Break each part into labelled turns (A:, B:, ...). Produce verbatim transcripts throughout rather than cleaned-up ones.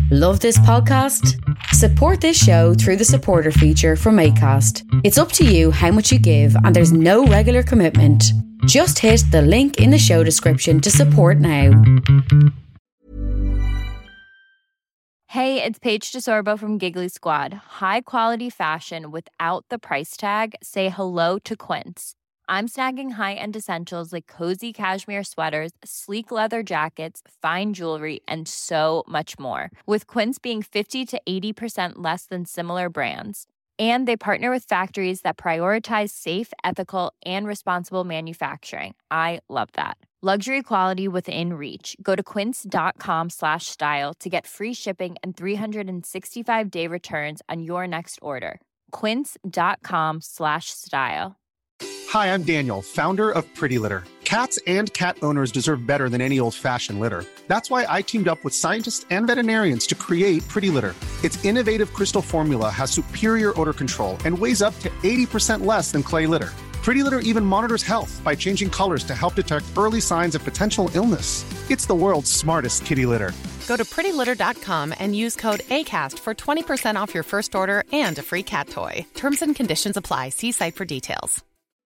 A: Love this podcast? Support this show through the supporter feature from Acast. It's up to you how much you give, and there's no regular commitment. Just hit the link in the show description to support now.
B: Hey, it's Paige DeSorbo from Giggly Squad. High quality fashion without the price tag. Say hello to Quince. I'm snagging high-end essentials like cozy cashmere sweaters, sleek leather jackets, fine jewelry, and so much more. With Quince being fifty to eighty percent less than similar brands. And they partner with factories that prioritize safe, ethical, and responsible manufacturing. I love that. Luxury quality within reach. Go to quince.com slash style to get free shipping and three sixty-five day returns on your next order. Quince.com slash style.
C: Hi, I'm Daniel, founder of Pretty Litter. Cats and cat owners deserve better than any old-fashioned litter. That's why I teamed up with scientists and veterinarians to create Pretty Litter. Its innovative crystal formula has superior odor control and weighs up to eighty percent less than clay litter. Pretty Litter even monitors health by changing colors to help detect early signs of potential illness. It's the world's smartest kitty litter.
D: Go to pretty litter dot com and use code ACAST for twenty percent off your first order and a free cat toy. Terms and conditions apply. See site for details.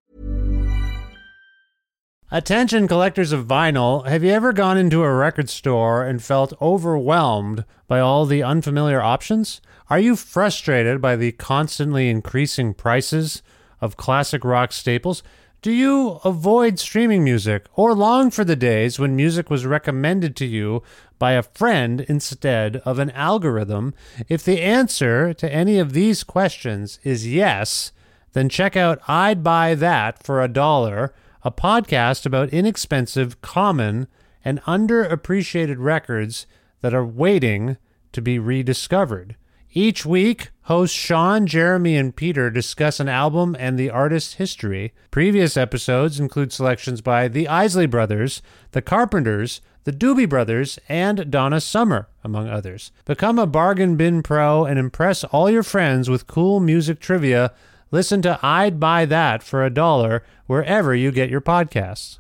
E: Attention collectors of vinyl, have you ever gone into a record store and felt overwhelmed by all the unfamiliar options? Are you frustrated by the constantly increasing prices of classic rock staples? Do you avoid streaming music or long for the days when music was recommended to you by a friend instead of an algorithm? If the answer to any of these questions is yes, then check out I'd Buy That for a Dollar, a podcast about inexpensive, common, and underappreciated records that are waiting to be rediscovered. Each week, hosts Sean, Jeremy, and Peter discuss an album and the artist's history. Previous episodes include selections by the Isley Brothers, the Carpenters, the Doobie Brothers, and Donna Summer, among others. Become a bargain bin pro and impress all your friends with cool music trivia. Listen to I'd Buy That for a Dollar wherever you get your podcasts.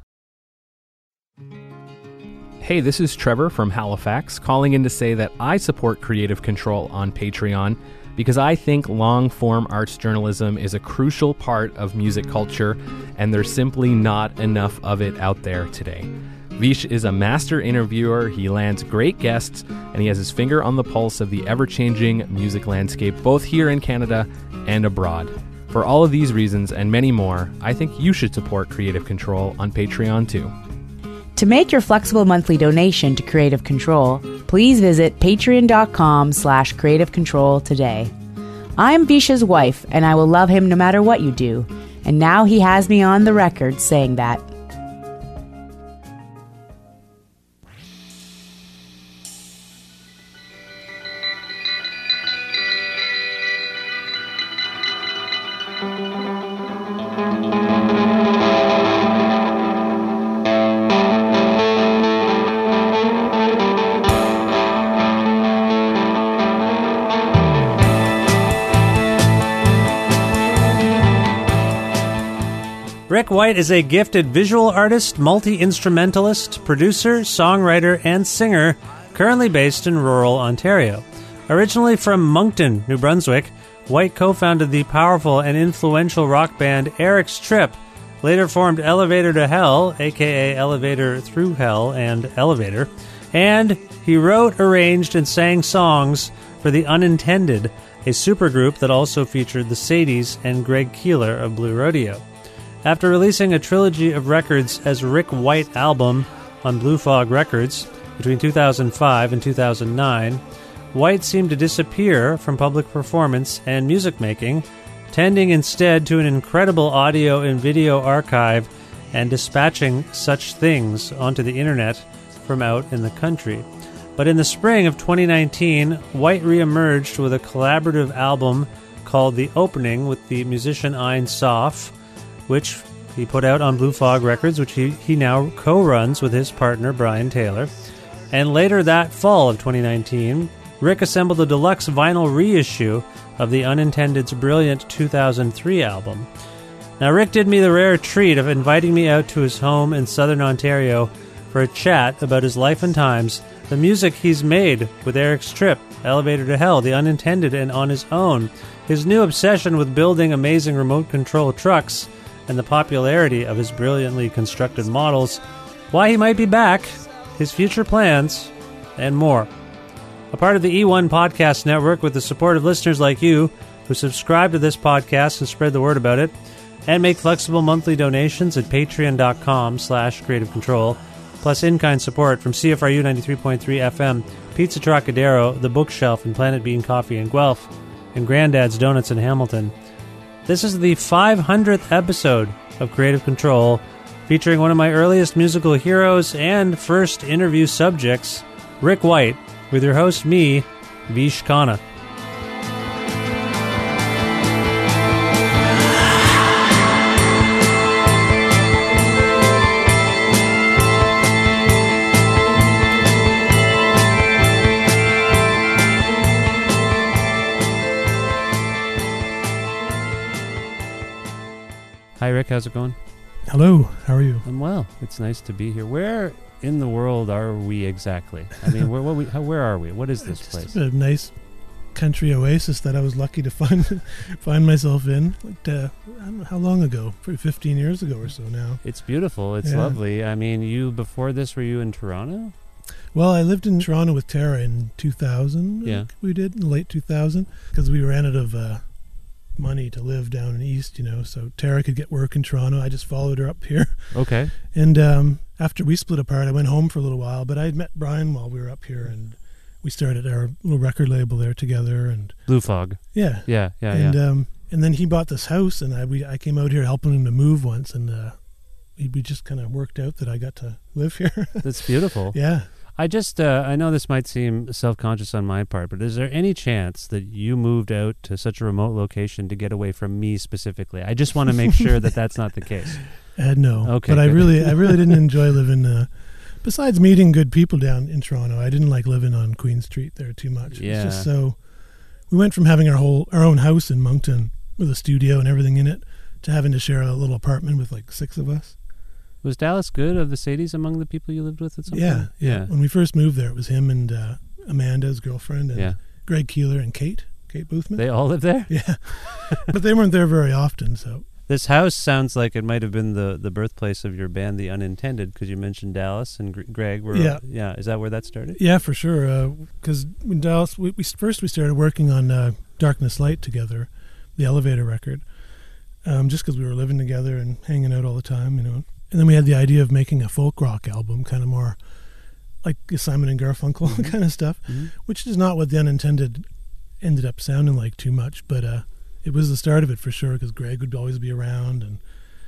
F: Hey, this is Trevor from Halifax, calling in to say that I support Creative Control on Patreon because I think long-form arts journalism is a crucial part of music culture, and there's simply not enough of it out there today. Vish is a master interviewer, he lands great guests, and he has his finger on the pulse of the ever-changing music landscape, both here in Canada and abroad. For all of these reasons and many more, I think you should support Creative Control on Patreon too.
G: To make your flexible monthly donation to Creative Control, please visit patreon.com slash creative control today. I'm Visha's wife, and I will love him no matter what you do. And now he has me on the record saying that.
E: Rick White is a gifted visual artist, multi-instrumentalist, producer, songwriter, and singer, currently based in rural Ontario. Originally from Moncton, New Brunswick, White co-founded the powerful and influential rock band Eric's Trip, later formed Elevator to Hell, aka Elevator Through Hell and Elevator, and he wrote, arranged, and sang songs for The Unintended, a supergroup that also featured the Sadies and Greg Keeler of Blue Rodeo. After releasing a trilogy of records as Rick White Album on Blue Fog Records between two thousand five and two thousand nine, White seemed to disappear from public performance and music making, tending instead to an incredible audio and video archive and dispatching such things onto the internet from out in the country. But in the spring of twenty nineteen, White reemerged with a collaborative album called The Opening with the musician Ein Sof, which he put out on Blue Fog Records, which he, he now co-runs with his partner Brian Taylor. And later that fall of twenty nineteen, Rick assembled a deluxe vinyl reissue of The Unintended's brilliant two thousand three album. Now, Rick did me the rare treat of inviting me out to his home in southern Ontario for a chat about his life and times The music he's made with Eric's Trip, Elevator to Hell, The Unintended, and On His Own, his new obsession with building amazing remote control trucks, and the popularity of his brilliantly constructed models, why he might be back, his future plans, and more. A part of the E one Podcast Network with the support of listeners like you who subscribe to this podcast and spread the word about it, and make flexible monthly donations at patreon.com slash creative control, plus in-kind support from C F R U ninety-three point three F M, Pizza Trocadero, The Bookshelf, and Planet Bean Coffee in Guelph, and Granddad's Donuts in Hamilton. This is the five hundredth episode of Creative Control, featuring one of my earliest musical heroes and first interview subjects, Rick White, with your host, me, Vish Khanna. Hi, Rick. How's it going?
H: Hello. How are you?
E: I'm well. It's nice to be here. Where in the world are we exactly? I mean, where what we, how, where are we? What is this
H: Just
E: place?
H: a nice country oasis that I was lucky to find find myself in. Like, uh, I don't know how long ago? Probably fifteen years ago or so now.
E: It's beautiful. It's
H: Yeah.
E: lovely. I mean, you before this, were you in Toronto?
H: Well, I lived in Toronto with Tara in two thousand. I
E: Yeah.
H: think we did in the late two thousand because we ran out of uh, money to live down in the east, you know. So Tara could get work in Toronto. I just followed her up here.
E: Okay.
H: And um, after we split apart, I went home for a little while. But I had met Brian while we were up here, and we started our little record label there together. And
E: Blue Fog.
H: yeah,
E: Yeah, yeah,
H: and
E: yeah.
H: um, and then he bought this house, and I we I came out here helping him to move once, and uh, we, we just kind of worked out that I got to live here.
E: That's beautiful.
H: Yeah.
E: I just, uh, I know this might seem self-conscious on my part, but is there any chance that you moved out to such a remote location to get away from me specifically? I just want to make sure that that's not the case.
H: Uh, no.
E: Okay,
H: But I
E: good.
H: really I really didn't enjoy living. Uh, besides meeting good people down in Toronto, I didn't like living on Queen Street there too much.
E: Yeah.
H: It's just so. We went from having our whole our own house in Moncton with a studio and everything in it to having to share a little apartment with like six of us.
E: Was Dallas Good of the Sadies among the people you lived with at some
H: Yeah,
E: point?
H: yeah. When we first moved there, it was him and uh, Amanda, his girlfriend, and
E: Yeah.
H: Greg Keeler and Kate, Kate Boothman.
E: They all lived there?
H: Yeah, but they weren't there very often. So
E: This house sounds like it might have been the, the birthplace of your band, The Unintended, because you mentioned Dallas and Gr- Greg were.
H: Yeah.
E: Yeah. Is that where that started?
H: yeah, for sure. Because when Dallas, we, we first we started working on uh, Darkness Light together, the Elevator record, um, just because we were living together and hanging out all the time, you know. And then we had the idea of making a folk rock album, kind of more like Simon and Garfunkel
E: Mm-hmm.
H: kind of stuff,
E: Mhm.
H: which is not what The Unintended ended up sounding like too much, but uh, it was the start of it for sure, because Greg would always be around, and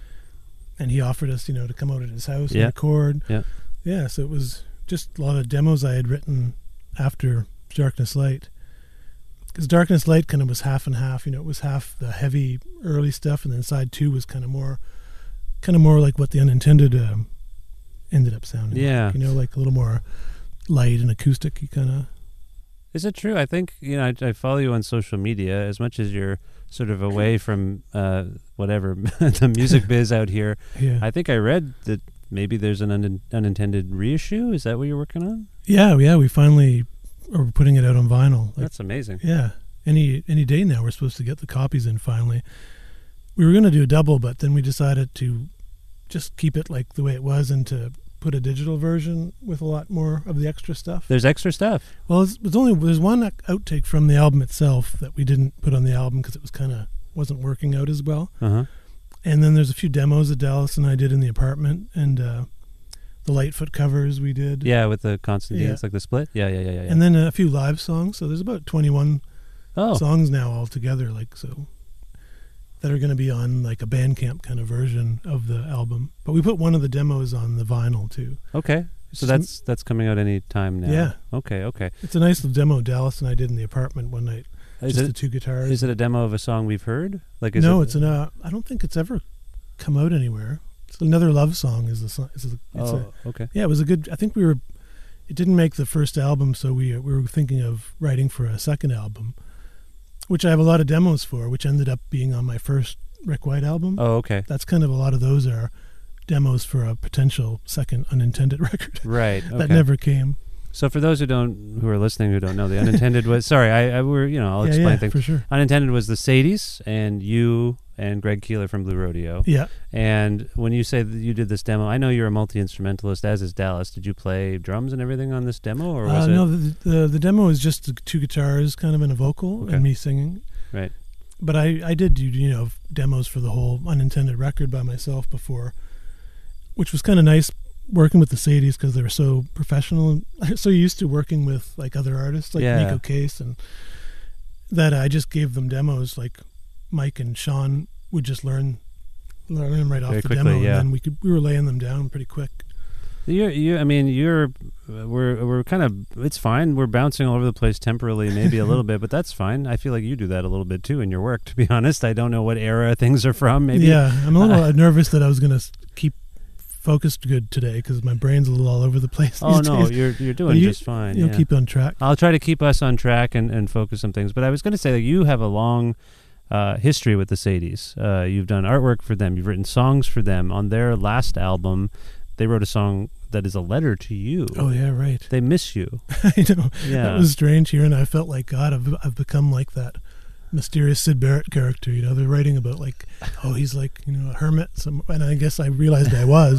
H: and he offered us, you know, to come out at his house
E: Yeah.
H: and record.
E: Yeah.
H: Yeah, so it was just a lot of demos I had written after Darkness Light. Because Darkness Light kind of was half and half, you know, it was half the heavy early stuff, and then side two was kind of more, kind of more like what The Unintended um, ended up sounding
E: Yeah.
H: like, you know, like a little more light and acoustic kind of.
E: Is it true? I think, you know, I, I follow you on social media. As much as you're sort of away from uh, whatever, the music biz out here,
H: Yeah.
E: I think I read that maybe there's an un- unintended reissue. Is that what you're working on?
H: Yeah, yeah, we finally are putting it out on vinyl. Like,
E: That's amazing.
H: yeah, any any day now we're supposed to get the copies in finally. We were going to do a double, but then we decided to just keep it like the way it was and to put a digital version with a lot more of the extra stuff.
E: There's extra stuff.
H: Well, it's, it's only there's one outtake from the album itself that we didn't put on the album because it was kind of wasn't working out as well.
E: Uh-huh.
H: And then there's a few demos that Dallas and I did in the apartment, and uh, the Lightfoot covers we did.
E: Yeah, with the Constantine.
H: Yeah.
E: It's like the split. Yeah, yeah, yeah, yeah. yeah.
H: And then a few live songs. So there's about twenty-one
E: oh,
H: songs now all together, like so, that are going to be on like a Bandcamp kind of version of the album. But we put one of the demos on the vinyl too.
E: okay. So
H: It's-
E: that's that's coming out any time now.
H: Yeah.
E: Okay, okay.
H: It's a nice little demo Dallas and I did in the apartment one night.
E: Is
H: just
E: it
H: the two guitars.
E: is it a demo of a song we've heard? Like, is
H: no,
E: it,
H: it's an. Uh, I don't think it's ever come out anywhere. It's another love song. Is the song? It's a, it's
E: Oh,
H: a,
E: okay.
H: yeah, it was a good. I think we were. It didn't make the first album, so we we were thinking of writing for a second album, which I have a lot of demos for, which ended up being on my first Rick White album.
E: Oh, okay.
H: That's kind of a lot of those are demos for a potential second unintended record
E: Right.
H: that
E: okay.
H: never came.
E: So for those who don't, who are listening, who don't know, the Unintended was, sorry, I, I were, you know, I'll
H: yeah,
E: explain
H: yeah,
E: things.
H: for sure.
E: Unintended was the Sadies and you and Greg Keeler from Blue Rodeo.
H: Yeah.
E: And when you say that you did this demo, I know you're a multi-instrumentalist, as is Dallas. Did you play drums and everything on this demo, or was
H: uh,
E: it?
H: No, the, the the demo is just the two guitars, kind of in a vocal,
E: Okay.
H: and me singing.
E: Right.
H: But I, I did do, you know, demos for the whole Unintended record by myself before, which was kind of nice working with the Sadies because they were so professional and so used to working with like other artists like
E: Yeah.
H: Nico Case, and that I just gave them demos. Like Mike and Sean would just learn learn them right
E: Very
H: off the
E: quickly,
H: demo,
E: yeah.
H: and then we could we were laying them down pretty quick.
E: You're, you, I mean, you're, uh, we're, we're kind of, it's fine. We're bouncing all over the place temporarily, maybe a little bit, but that's fine. I feel like you do that a little bit too in your work, to be honest. I don't know what era things are from, maybe.
H: Yeah, I'm a little
E: Uh,
H: nervous that I was going to keep focused good today because my brain's a little all over the place.
E: Oh,
H: these
E: no,
H: days.
E: you're you're doing
H: you,
E: just fine.
H: You'll
E: yeah.
H: keep on track.
E: I'll try to keep us on track and, and focus on things. But I was going to say that you have a long uh, history with the Sadies. Uh, you've done artwork for them. You've written songs for them. On their last album, they wrote a song that is a letter to you.
H: Oh yeah, right.
E: They miss you.
H: I know.
E: Yeah.
H: That was strange here, and I felt like God. I've I've become like that mysterious Sid Barrett character. You know, they're writing about like, oh, he's like, you know, a hermit. Some, and I guess I realized I was.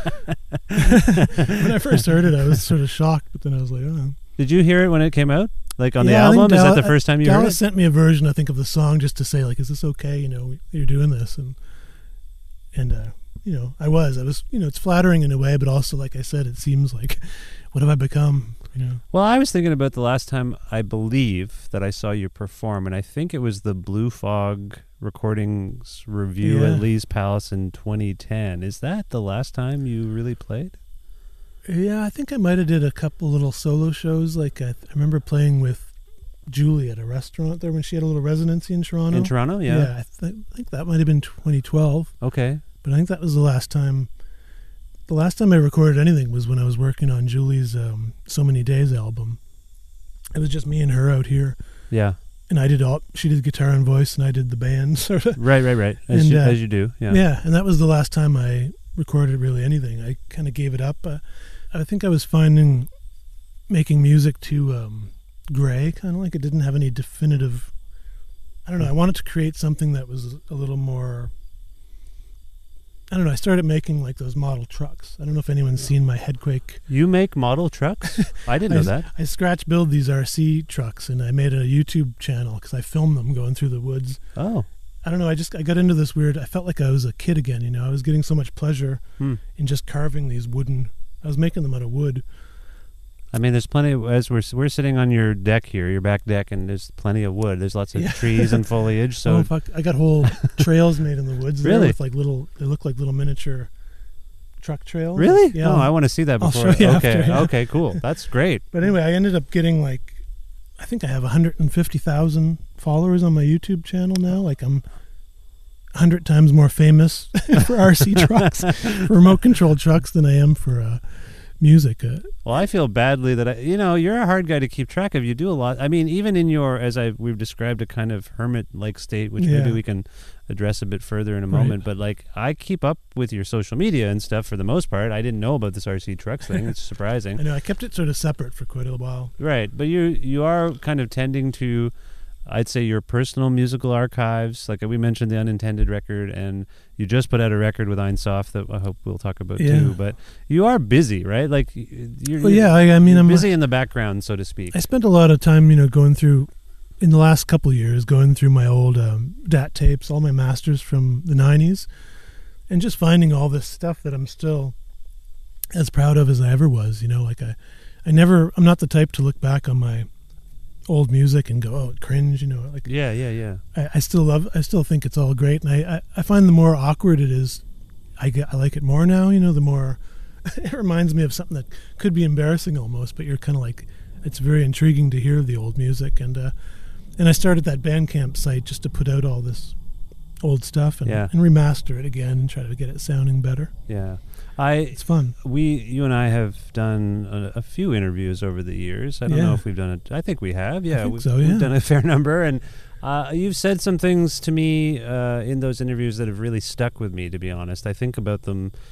H: When I first heard it, I was sort of shocked, but then I was like, oh.
E: Did you hear it when it came out? Like on
H: Yeah,
E: the
H: I think
E: album? Is
H: Dal-
E: that the first time you
H: Dallas
E: heard it?
H: sent me a version, I think, of the song just to say, like, is this okay? You know, you're doing this, and and uh, you know, I was, I was, you know, it's flattering in a way, but also, like I said, it seems like, what have I become? You know.
E: Well, I was thinking about the last time I believe that I saw you perform, and I think it was the Blue Fog Recordings review
H: Yeah.
E: at Lee's Palace in twenty ten. Is that the last time you really played?
H: Yeah, I think I might have did a couple little solo shows. Like I, I remember playing with Julie at a restaurant there when she had a little residency in Toronto.
E: In Toronto, yeah.
H: Yeah, I, th- I think that might have been twenty twelve.
E: Okay.
H: But I think that was the last time. The last time I recorded anything was when I was working on Julie's um, So Many Days album. It was just me and her out here,
E: Yeah.
H: and I did all. She did guitar and voice, and I did the band sort of.
E: Right, right, right. As,
H: And,
E: you,
H: uh,
E: as you do. Yeah.
H: Yeah, and that was the last time I recorded really anything. I kind of gave it up. Uh, I think I was finding making music too um, gray, kind of like it didn't have any definitive. I don't know. I wanted to create something that was a little more. I don't know. I started making like those model trucks. I don't know if anyone's seen my Headquake.
E: You make model trucks? I didn't know
H: I,
E: that.
H: I scratch build these R C trucks, and I made a YouTube channel because I filmed them going through the woods.
E: Oh.
H: I don't know. I just I got into this weird. I felt like I was a kid again. You know, I was getting so much pleasure
E: Hmm.
H: in just carving these wooden. I was making them out of wood.
E: I mean, there's plenty, of, as we're we're sitting on your deck here, your back deck, and there's plenty of wood. There's lots of
H: Yeah.
E: trees and foliage. So
H: oh fuck! I got whole trails made in the woods. there
E: Really?
H: with like little. They look like little miniature truck trails.
E: Really?
H: Yeah.
E: Oh, I want to see that
H: I'll
E: before.
H: show you
E: okay.
H: after, yeah.
E: Okay, cool. That's great.
H: But anyway, I ended up getting like, I think I have one hundred fifty thousand followers on my YouTube channel now. Like I'm a hundred times more famous for R C trucks, for remote controlled trucks, than I am for uh, music. Uh,
E: Well, I feel badly that I, you know, you're a hard guy to keep track of. You do a lot. I mean, even in your, as I we've described, a kind of hermit-like state, which
H: Yeah.
E: maybe we can address a bit further in a
H: Right.
E: moment. But like, I keep up with your social media and stuff for the most part. I didn't know about this R C trucks thing. It's surprising.
H: I know I kept it sort of separate for quite a while.
E: Right, but you you are kind of tending to, I'd say, your personal musical archives. Like we mentioned, the Unintended record, and you just put out a record with Einsoft that I hope we'll talk about
H: Yeah.
E: too. But you are busy, right? Like you're,
H: Well,
E: you're-
H: yeah, I, I mean,
E: you're
H: I'm
E: busy in the background, so to speak.
H: I spent a lot of time, you know, going through, in the last couple of years, going through my old um, D A T tapes, all my masters from the nineties, and just finding all this stuff that I'm still as proud of as I ever was. You know, like I, I never, I'm not the type to look back on my old music and go, oh, cringe, you know, like
E: Yeah, yeah, yeah.
H: I, I still love, I still think it's all great. And I, I, I find the more awkward it is, I get, I like it more now, you know, the more, it reminds me of something that could be embarrassing almost, but you're kind of like, it's very intriguing to hear the old music. And, uh, and I started that Bandcamp site just to put out all this old stuff and,
E: Yeah.
H: and remaster it again and try to get it sounding better.
E: Yeah. I
H: It's fun.
E: we you and I have done a, a few interviews over the years. I don't
H: Yeah.
E: know if we've done it. I think we have. Yeah,
H: think
E: we've,
H: so,
E: we've
H: yeah.
E: done a fair number, and uh, you've said some things to me uh, in those interviews that have really stuck with me. To be honest, I think about them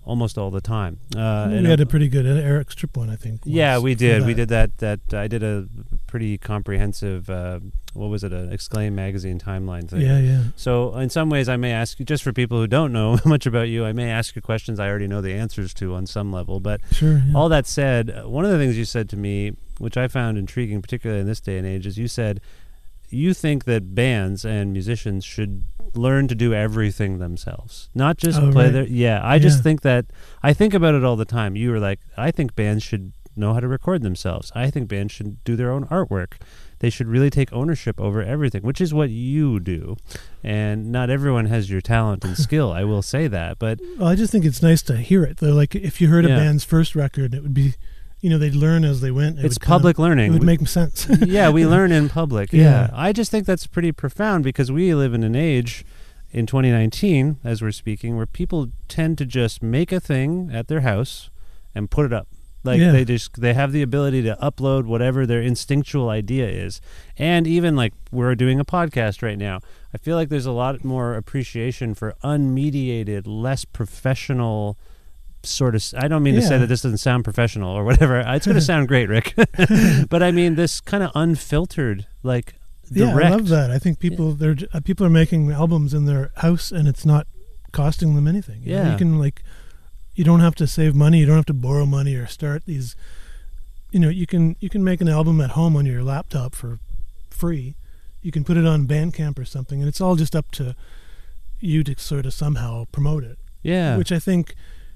E: almost all the time. Uh,
H: we
E: and
H: had
E: uh,
H: a pretty good Eric Strip one, I think.
E: Yeah,
H: once
E: we
H: for
E: did.
H: that.
E: We did that. That I did a pretty comprehensive. Uh, what was it? An Exclaim magazine timeline thing.
H: Yeah, yeah.
E: So in some ways, I may ask you, just for people who don't know much about you, I may ask you questions I already know the answers to on some level. But
H: Sure. Yeah.
E: all that said, one of the things you said to me, which I found intriguing, particularly in this day and age, is you said you think that bands and musicians should learn to do everything themselves, not just
H: Oh,
E: play
H: right.
E: their. Yeah, I
H: Yeah.
E: just think that I think about it all the time. You were like, I think bands should know how to record themselves. I think bands should do their own artwork. They should really take ownership over everything, which is what you do. And not everyone has your talent and skill. I will say that, but
H: Well, I just think it's nice to hear it. Though, like if you heard
E: Yeah.
H: a band's first record, it would be, you know, they'd learn as they went. It
E: it's
H: would kind of-
E: public learning.
H: It would
E: We-
H: make sense.
E: yeah, we learn in public. Yeah.
H: Yeah.
E: I just think that's pretty profound because we live in an age in twenty nineteen, as we're speaking, where people tend to just make a thing at their house and put it up. Like
H: Yeah.
E: they just they have the ability to upload whatever their instinctual idea is. And even like we're doing a podcast right now. I feel like there's a lot more appreciation for unmediated, less professional sort of, I don't mean to say
H: Yeah.
E: that this doesn't sound professional or whatever. It's going to sound great, Rick. But I mean this kind of unfiltered, like
H: Yeah,
E: direct.
H: I love that. I think people they're j- uh, people are making albums in their house, and it's not costing them anything. You know,
E: Yeah.
H: you can like, you don't have to save money. You don't have to borrow money or start these. You know, you can you can make an album at home on your laptop for free. You can put it on Bandcamp or something, and it's all just up to you to sort of somehow promote it.
E: Yeah.
H: Which I think,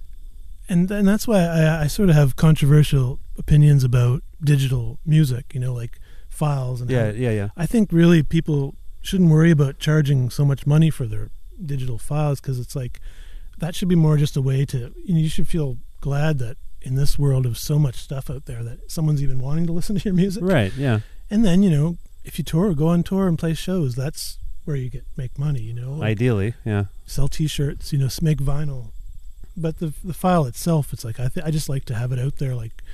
H: and and that's why I, I sort of have controversial opinions about digital music. You know, like files and
E: Yeah,
H: how-
E: yeah, yeah.
H: I think really people shouldn't worry about charging so much money for their digital files because it's like that should be more just a way to, you know, you should feel glad that in this world of so much stuff out there that someone's even wanting to listen to your music.
E: Right, yeah.
H: And then, you know, if you tour, go on tour and play shows, that's where you get make money, you know. Like,
E: Ideally, yeah.
H: sell t-shirts, you know, s- make vinyl. But the the file itself, it's like I th- I just like to have it out there, like,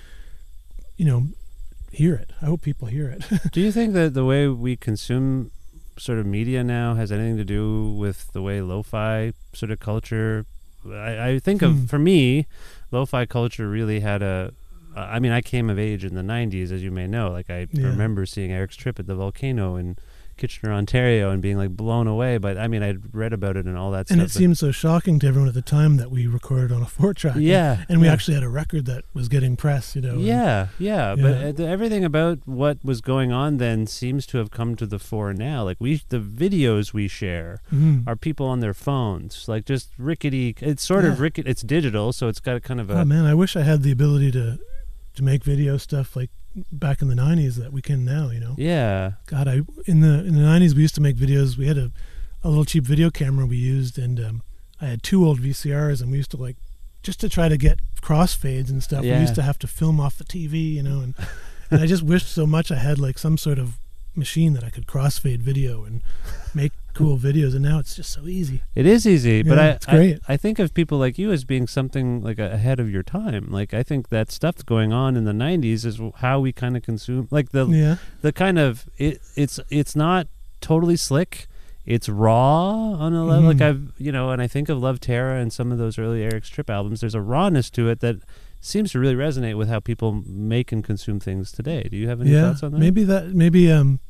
H: you know, hear it. I hope people hear it.
E: Do you think that the way we consume sort of media now has anything to do with the way lo-fi sort of culture? I, I think
H: Hmm.
E: of, for me, lo-fi culture really had a, I mean, I came of age in the nineties, as you may know. Like, I
H: Yeah.
E: remember seeing Eric's Trip at the Volcano in Kitchener, Ontario, and being, like, blown away. But, I mean, I'd read about it and all that
H: And
E: stuff.
H: it seemed so shocking to everyone at the time that we recorded on a four track.
E: Yeah,
H: And we
E: yeah.
H: actually had a record that was getting press, you know. and-
E: Yeah, yeah, but
H: Yeah.
E: uh, the, everything about what was going on then seems to have come to the fore now. Like we, the videos we share
H: Mhm.
E: are people on their phones, like just rickety. It's sort of
H: Yeah.
E: rickety. It's digital, so it's got a kind of a.
H: Oh man, I wish I had the ability to to make video stuff like back in the nineties that we can now, you know.
E: Yeah,
H: God, I in the in the nineties we used to make videos. We had a, a little cheap video camera we used, and um, I had two old V C Rs, and we used to like just to try to get crossfades and stuff.
E: Yeah.
H: We used to have to film off the T V, you know, and and I just wished so much I had like some sort of machine that I could crossfade video and make cool videos. And now it's just so easy.
E: it is easy, but
H: Yeah,
E: I,
H: it's great.
E: I, I think of people like you as being something like a, ahead of your time. Like I think that stuff going on in the nineties is how we kind of consume, like the
H: Yeah,
E: the kind of it. It's it's not totally slick. It's raw on a level.
H: Mhm.
E: Like I've, you know, and I think of Love Terra and some of those early Eric's Trip albums. There's a rawness to it that seems to really resonate with how people make and consume things today. Do you have any
H: yeah.
E: thoughts on that?
H: Maybe that. Maybe um.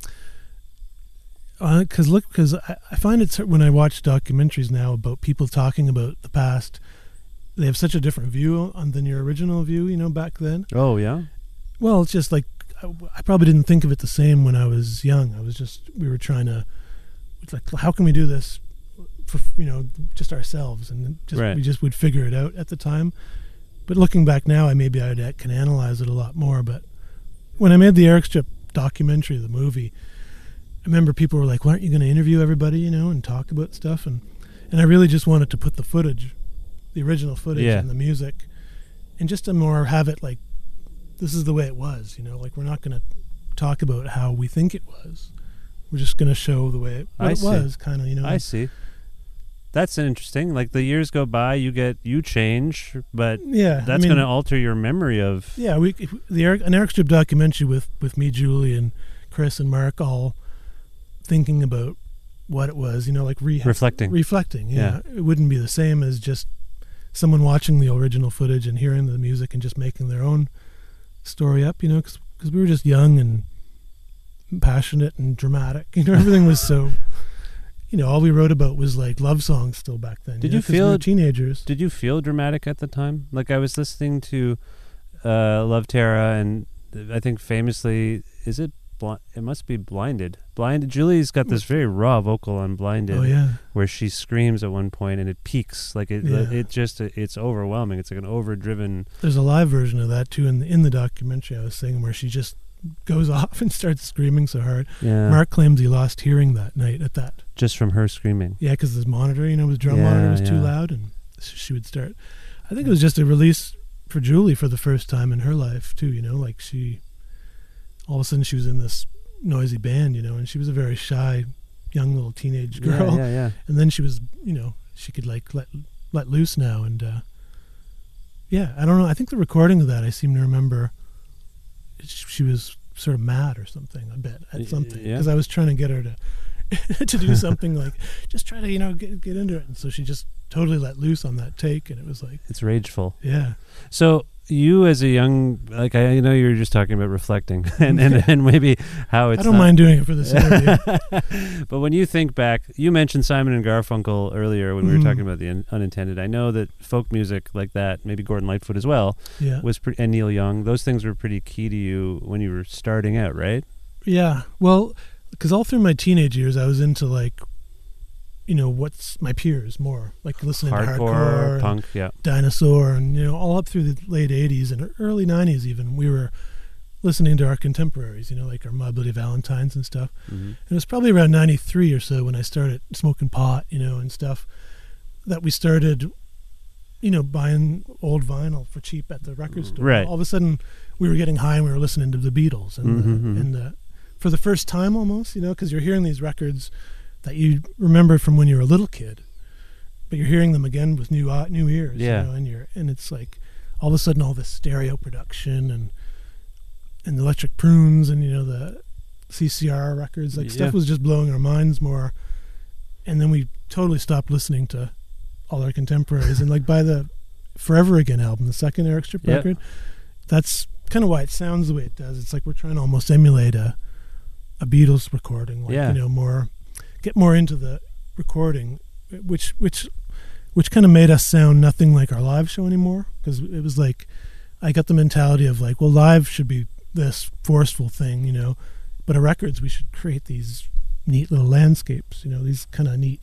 H: Because look, because I, I find it's when I watch documentaries now about people talking about the past, they have such a different view on than your original view. You know, back then.
E: Oh yeah.
H: Well, it's just like I, I probably didn't think of it the same when I was young. I was just we were trying to, it's like, how can we do this for, you know, just ourselves, and just
E: Right.
H: we just would figure it out at the time. But looking back now, I maybe I would, can analyze it a lot more. But when I made the Eric Strip documentary, the movie, I remember people were like, "Why aren't you going to interview everybody, you know, and talk about stuff?" And and I really just wanted to put the footage, the original footage,
E: Yeah.
H: and the music, and just to more have it like, this is the way it was, you know. Like we're not going to talk about how we think it was. We're just going to show the way it, what
E: I
H: it
E: see.
H: was, kind of, you know.
E: I see. That's interesting. Like the years go by, you get you change, but
H: Yeah, I
E: that's
H: mean-
E: going to alter your memory of.
H: Yeah, we if, the Eric, an Eric Strip documentary with with me, Julie, and Chris and Mark all thinking about what it was, you know, like re-
E: Reflecting.
H: reflecting. Yeah. It wouldn't be the same as just someone watching the original footage and hearing the music and just making their own story up, you know, because we were just young and passionate and dramatic. You know, everything was so, you know, all we wrote about was like love songs still back then.
E: Did
H: you,
E: you
H: know, 'cause
E: feel
H: we were teenagers?
E: Did you feel dramatic at the time? Like I was listening to uh, Love Tara, and I think famously, is it? Bl- it must be Blinded. Blinded. Julie's got this very raw vocal on Blinded,
H: Oh yeah,
E: where she screams at one point and it peaks. Like it,
H: Yeah.
E: it just it's overwhelming. It's like an overdriven.
H: there's a live version of that too in the, in the documentary I was saying, where she just goes off and starts screaming so hard.
E: Yeah,
H: Mark claims he lost hearing that night at that.
E: just from her screaming.
H: Yeah, because his monitor, you know, his drum
E: Yeah,
H: monitor was too
E: yeah.
H: loud, and sh- she would start. I think it was just a release for Julie for the first time in her life too. You know, like she, all of a sudden she was in this noisy band, you know, and she was a very shy, young little teenage girl.
E: Yeah, yeah, yeah.
H: And then she was, you know, she could like let let loose now, and uh, yeah, I don't know. I think the recording of that, I seem to remember, sh- she was sort of mad or something. I bet
E: Y-
H: at something
E: yeah.
H: because I was trying to get her to to do something like just try to, you know, get get into it, and so she just totally let loose on that take, and it was like,
E: It's rageful.
H: yeah,
E: So you, as a young, like I you know, you were just talking about reflecting, and and, and maybe how it's.
H: I don't
E: not-
H: mind doing it for this interview.
E: But when you think back, you mentioned Simon and Garfunkel earlier when we were
H: Mhm.
E: talking about the un- unintended. I know that folk music like that, maybe Gordon Lightfoot as well,
H: Yeah,
E: was pre- and Neil Young. Those things were pretty key to you when you were starting out, right?
H: yeah. Well, because all through my teenage years, I was into like, you know, what's my peers more, like listening to
E: Hardcore,
H: hardcore, and
E: punk, yeah.
H: Dinosaur, and you know, all up through the late eighties and early nineties even, we were listening to our contemporaries, you know, like our My Bloody Valentines and stuff.
E: hmm
H: And it was probably around ninety-three or so when I started smoking pot, you know, and stuff, that we started, you know, buying old vinyl for cheap at the record store.
E: Right.
H: All of a sudden, we were getting high and we were listening to the Beatles, and
E: Mhm,
H: the,
E: mhm.
H: and the, for the first time almost, you know, because you're hearing these records that you remember from when you were a little kid, but you're hearing them again with new uh, new ears,
E: Yeah.
H: you know, and you're and it's like all of a sudden all this stereo production and and the Electric Prunes and, you know, the C C R records, like
E: Yeah.
H: stuff was just blowing our minds more. And then we totally stopped listening to all our contemporaries. And like by the Forever Again album, the second Eric Strip
E: Yeah.
H: record, that's kind of why it sounds the way it does. It's like we're trying to almost emulate a a Beatles recording, like,
E: Yeah.
H: you know, more get more into the recording, which which which kind of made us sound nothing like our live show anymore, because it was like I got the mentality of like, well, live should be this forceful thing, you know, but our records, we should create these neat little landscapes, you know, these kind of neat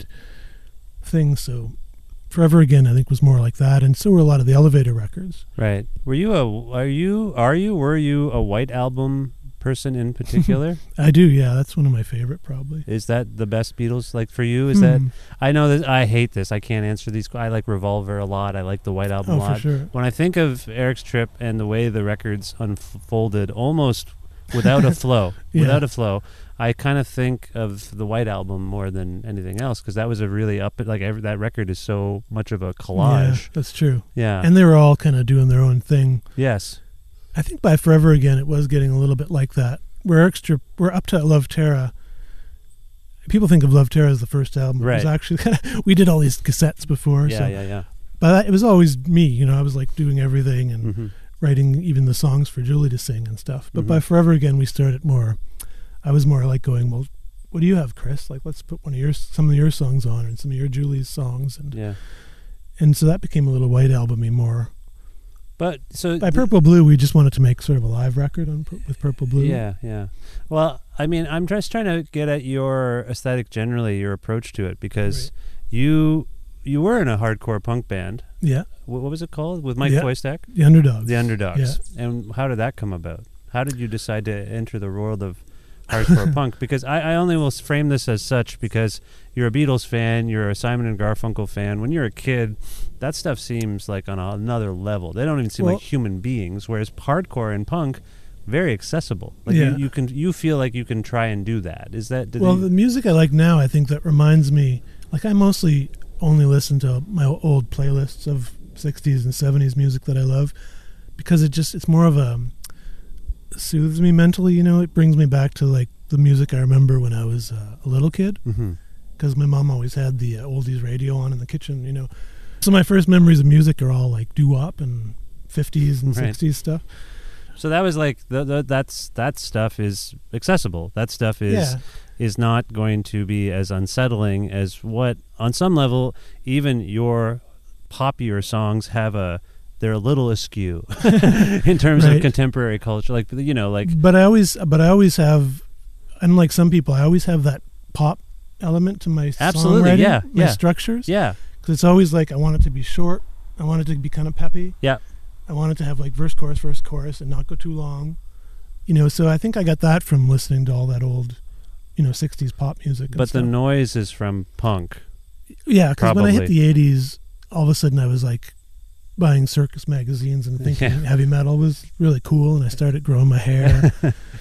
H: things. So Forever Again, I think, was more like that, and so were a lot of the Elevator records.
E: Right. Were you a? Are you? Are you? Were you a White Album person in particular?
H: I do, yeah. That's one of my favorite, probably.
E: Is that the best Beatles? Like for you, is that?
H: Hmm.
E: I know that I hate this. I can't answer these. I like Revolver a lot. I like the White Album
H: Oh,
E: a lot.
H: for sure.
E: When I think of Eric's Trip and the way the records unfolded, almost without a flow,
H: Yeah.
E: without a flow, I kind of think of the White Album more than anything else, because that was a really up. Like every, that record is so much of a
H: Yeah,
E: collage.
H: that's true.
E: Yeah.
H: And they were all kind of doing their own thing.
E: yes.
H: I think by Forever Again, it was getting a little bit like that. Where Eric Strip, we're up to Love Tara. People think of Love Tara as the first album. It was
E: Right.
H: actually we did all these cassettes before.
E: Yeah.
H: so.
E: Yeah. Yeah.
H: But it was always me, you know. I was like doing everything and
E: hmm
H: writing even the songs for Julie to sing and stuff. But
E: Mhm.
H: by Forever Again, we started more. I was more like going, well, what do you have, Chris? Like, let's put one of your some of your songs on and some of your Julie's songs, and
E: Yeah.
H: and so that became a little White Album-y more.
E: But so
H: By
E: th-
H: Purple Blue, we just wanted to make sort of a live record on Pur- with Purple Blue.
E: Yeah, yeah. Well, I mean, I'm just trying to get at your aesthetic generally, your approach to it, because you you were in a hardcore punk band.
H: yeah,
E: What, what was it called? With Mike
H: Yeah.
E: Foystack?
H: the Underdogs.
E: The Underdogs.
H: Yeah.
E: And how did that come about? How did you decide to enter the world of hardcore punk? Because I, I only will s- frame this as such because you're a Beatles fan, you're a Simon and Garfunkel fan. When you're a kid, that stuff seems like on a, another level. They don't even seem
H: Well-
E: like human beings, whereas hardcore and punk, very accessible. Like
H: Yeah.
E: you, you can you feel like you can try and do that. Is that did
H: Well,
E: you-
H: the music I like now, I think that reminds me, like I mostly only listen to my old playlists of sixties and seventies music that I love, because it just, it's more of a, soothes me mentally, you know. It brings me back to like the music I remember when I was uh, a little kid,
E: Mhm.
H: because my mom always had the uh, oldies radio on in the kitchen, you know. So my first memories of music are all like doo-wop and fifties and
E: Right.
H: sixties stuff.
E: So that was like the, the, that's that stuff is accessible. That stuff is
H: Yeah.
E: is not going to be as unsettling as what, on some level, even your poppier songs have a. They're a little askew in terms
H: Right.
E: of contemporary culture. Like you know, like
H: But I always, but I always have, unlike some people, I always have that pop element to my
E: Absolutely,
H: songwriting,
E: yeah,
H: my
E: yeah.
H: structures.
E: yeah,
H: Because it's always like I want it to be short. I want it to be kind of peppy.
E: yeah.
H: I want it to have like verse, chorus, verse, chorus, and not go too long. You know, so I think I got that from listening to all that old, you know, sixties pop music. And
E: But the
H: stuff.
E: noise is from punk.
H: Yeah, because when I hit
E: Probably.
H: the eighties, all of a sudden I was like buying circus magazines and thinking
E: Yeah.
H: heavy metal was really cool, and I started growing my hair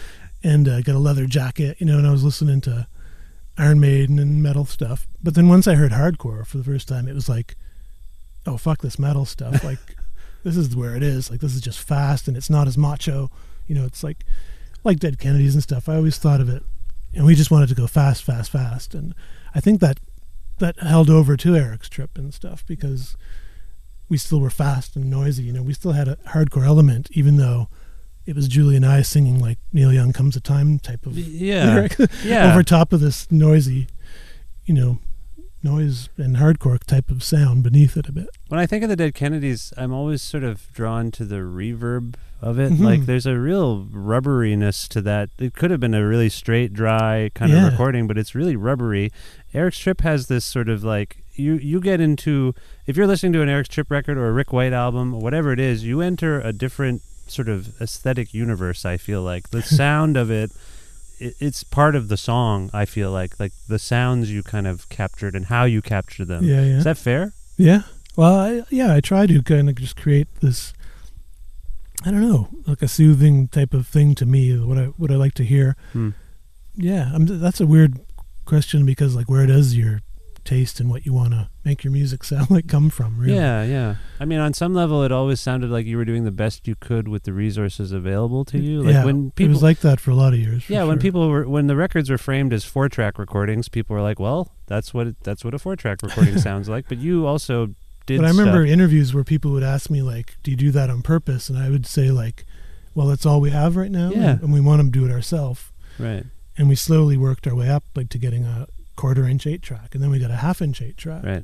H: and uh, got a leather jacket, you know, and I was listening to Iron Maiden and metal stuff. But then once I heard hardcore for the first time, it was like, oh, fuck this metal stuff. Like, this is where it is. Like, this is just fast, and it's not as macho. You know, it's like like Dead Kennedys and stuff. I always thought of it, and we just wanted to go fast, fast, fast. And I think that that held over to Eric's Trip and stuff, because we still were fast and noisy. You know, we still had a hardcore element, even though it was Julie and I singing like Neil Young Comes a Time type of
E: Yeah,
H: lyric
E: yeah.
H: over top of this noisy, you know, noise and hardcore type of sound beneath it a bit.
E: When I think of the Dead Kennedys, I'm always sort of drawn to the reverb of it.
H: Mhm.
E: Like, there's a real rubberiness to that. It could have been a really straight, dry kind
H: Yeah.
E: of recording, but it's really rubbery. Eric's Trip has this sort of like, you, you get into, if you're listening to an Eric's Trip record or a Rick White album or whatever it is, you enter a different sort of aesthetic universe, I feel like. The sound of it, it, it's part of the song, I feel like. Like, the sounds you kind of captured and how you capture them.
H: Yeah, yeah.
E: Is that fair?
H: Yeah. Well, I, yeah, I try to kind of just create this, I don't know, like a soothing type of thing to me, what I what I like to hear.
E: Hmm.
H: Yeah, I'm, that's a weird question, because like, where does your taste and what you want to make your music sound like come from, really?
E: Yeah, yeah. I mean, on some level, it always sounded like you were doing the best you could with the resources available to you. Like
H: yeah,
E: when
H: it
E: people,
H: was like that for a lot of years. for
E: yeah, when
H: sure.
E: people were, when the records were framed as four-track recordings, people were like, "Well, that's what it, that's what a four-track recording sounds like." But you also did.
H: But I remember
E: stuff.
H: interviews where people would ask me, like, do you do that on purpose? And I would say, like, well, that's all we have right now,
E: Yeah.
H: and, and we want to do it ourselves.
E: right.
H: And we slowly worked our way up, like, to getting a quarter-inch eight-track, and then we got a half-inch eight-track.
E: Right.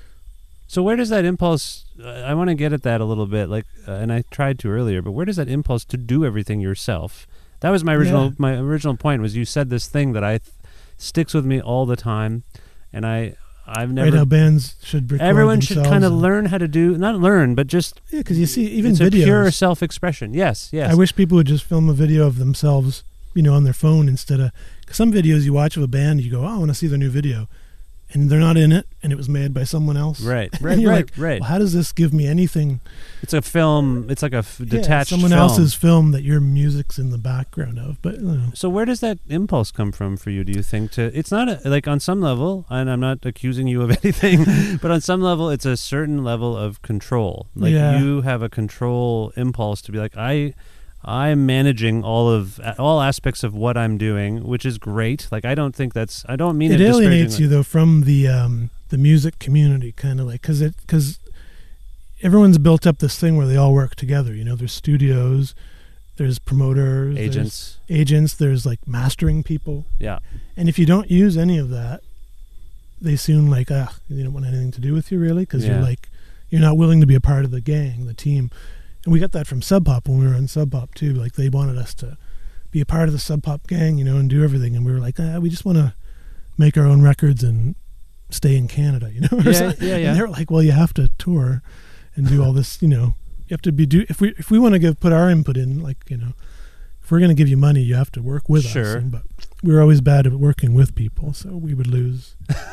E: So where does that impulse? Uh, I want to get at that a little bit, like, uh, and I tried to earlier. But where does that impulse to do everything yourself? That was my original.
H: Yeah.
E: My original point was you said this thing that I th- sticks with me all the time, and I I've never.
H: Right, how bands should record
E: Everyone should
H: themselves
E: kind of
H: and-
E: learn how to do, not learn, but just
H: Yeah, because you see, even
E: it's
H: videos.
E: a pure self-expression. Yes, yes.
H: I wish people would just film a video of themselves, you know, on their phone instead of. Cause some videos you watch of a band, you go, "Oh, I want to see their new video," and they're not in it, and it was made by someone else.
E: Right,
H: And
E: right,
H: you're
E: right,
H: like,
E: right.
H: Well, how does this give me anything?
E: It's a film. It's like a f-
H: Yeah,
E: detached
H: someone
E: film.
H: else's film that your music's in the background of, but you know.
E: So where does that impulse come from for you, do you think? To It's not a, like on some level, and I'm not accusing you of anything, but on some level it's a certain level of control. Like
H: Yeah.
E: you have a control impulse to be like, I I'm managing all of all aspects of what I'm doing, which is great. Like I don't think that's I don't mean it,
H: It alienates
E: disparagingly.
H: you though from the um, the music community, kind of like, because it because everyone's built up this thing where they all work together. You know, there's studios, there's promoters,
E: Agents.
H: there's agents, there's like mastering people,
E: Yeah.
H: and if you don't use any of that, they soon like ah, they don't want anything to do with you really, because
E: Yeah.
H: you're like you're not willing to be a part of the gang, the team. And we got that from Sub Pop when we were in Sub Pop too. Like they wanted us to be a part of the Sub Pop gang, you know, and do everything. And we were like, ah, we just want to make our own records and stay in Canada, you know. or
E: Yeah,
H: something.
E: yeah, yeah.
H: And they were like, well, you have to tour and do all this, you know. You have to be do if we if we want to give put our input in, like, you know, if we're going to give you money, you have to work with us.
E: Sure.
H: And, but we were always bad at working with people, so we would lose.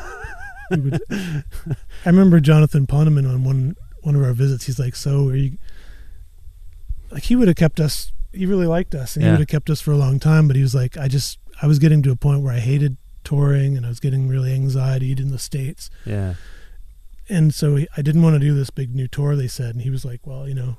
H: we would, I remember Jonathan Poneman on one one of our visits. He's like, so are you? Like he would have kept us. He really liked us, and
E: Yeah.
H: he would have kept us for a long time. But he was like, I just, I was getting to a point where I hated touring, and I was getting really anxiety in the States,
E: Yeah.
H: and so he, I didn't want to do this big new tour. They said, and he was like, well, you know,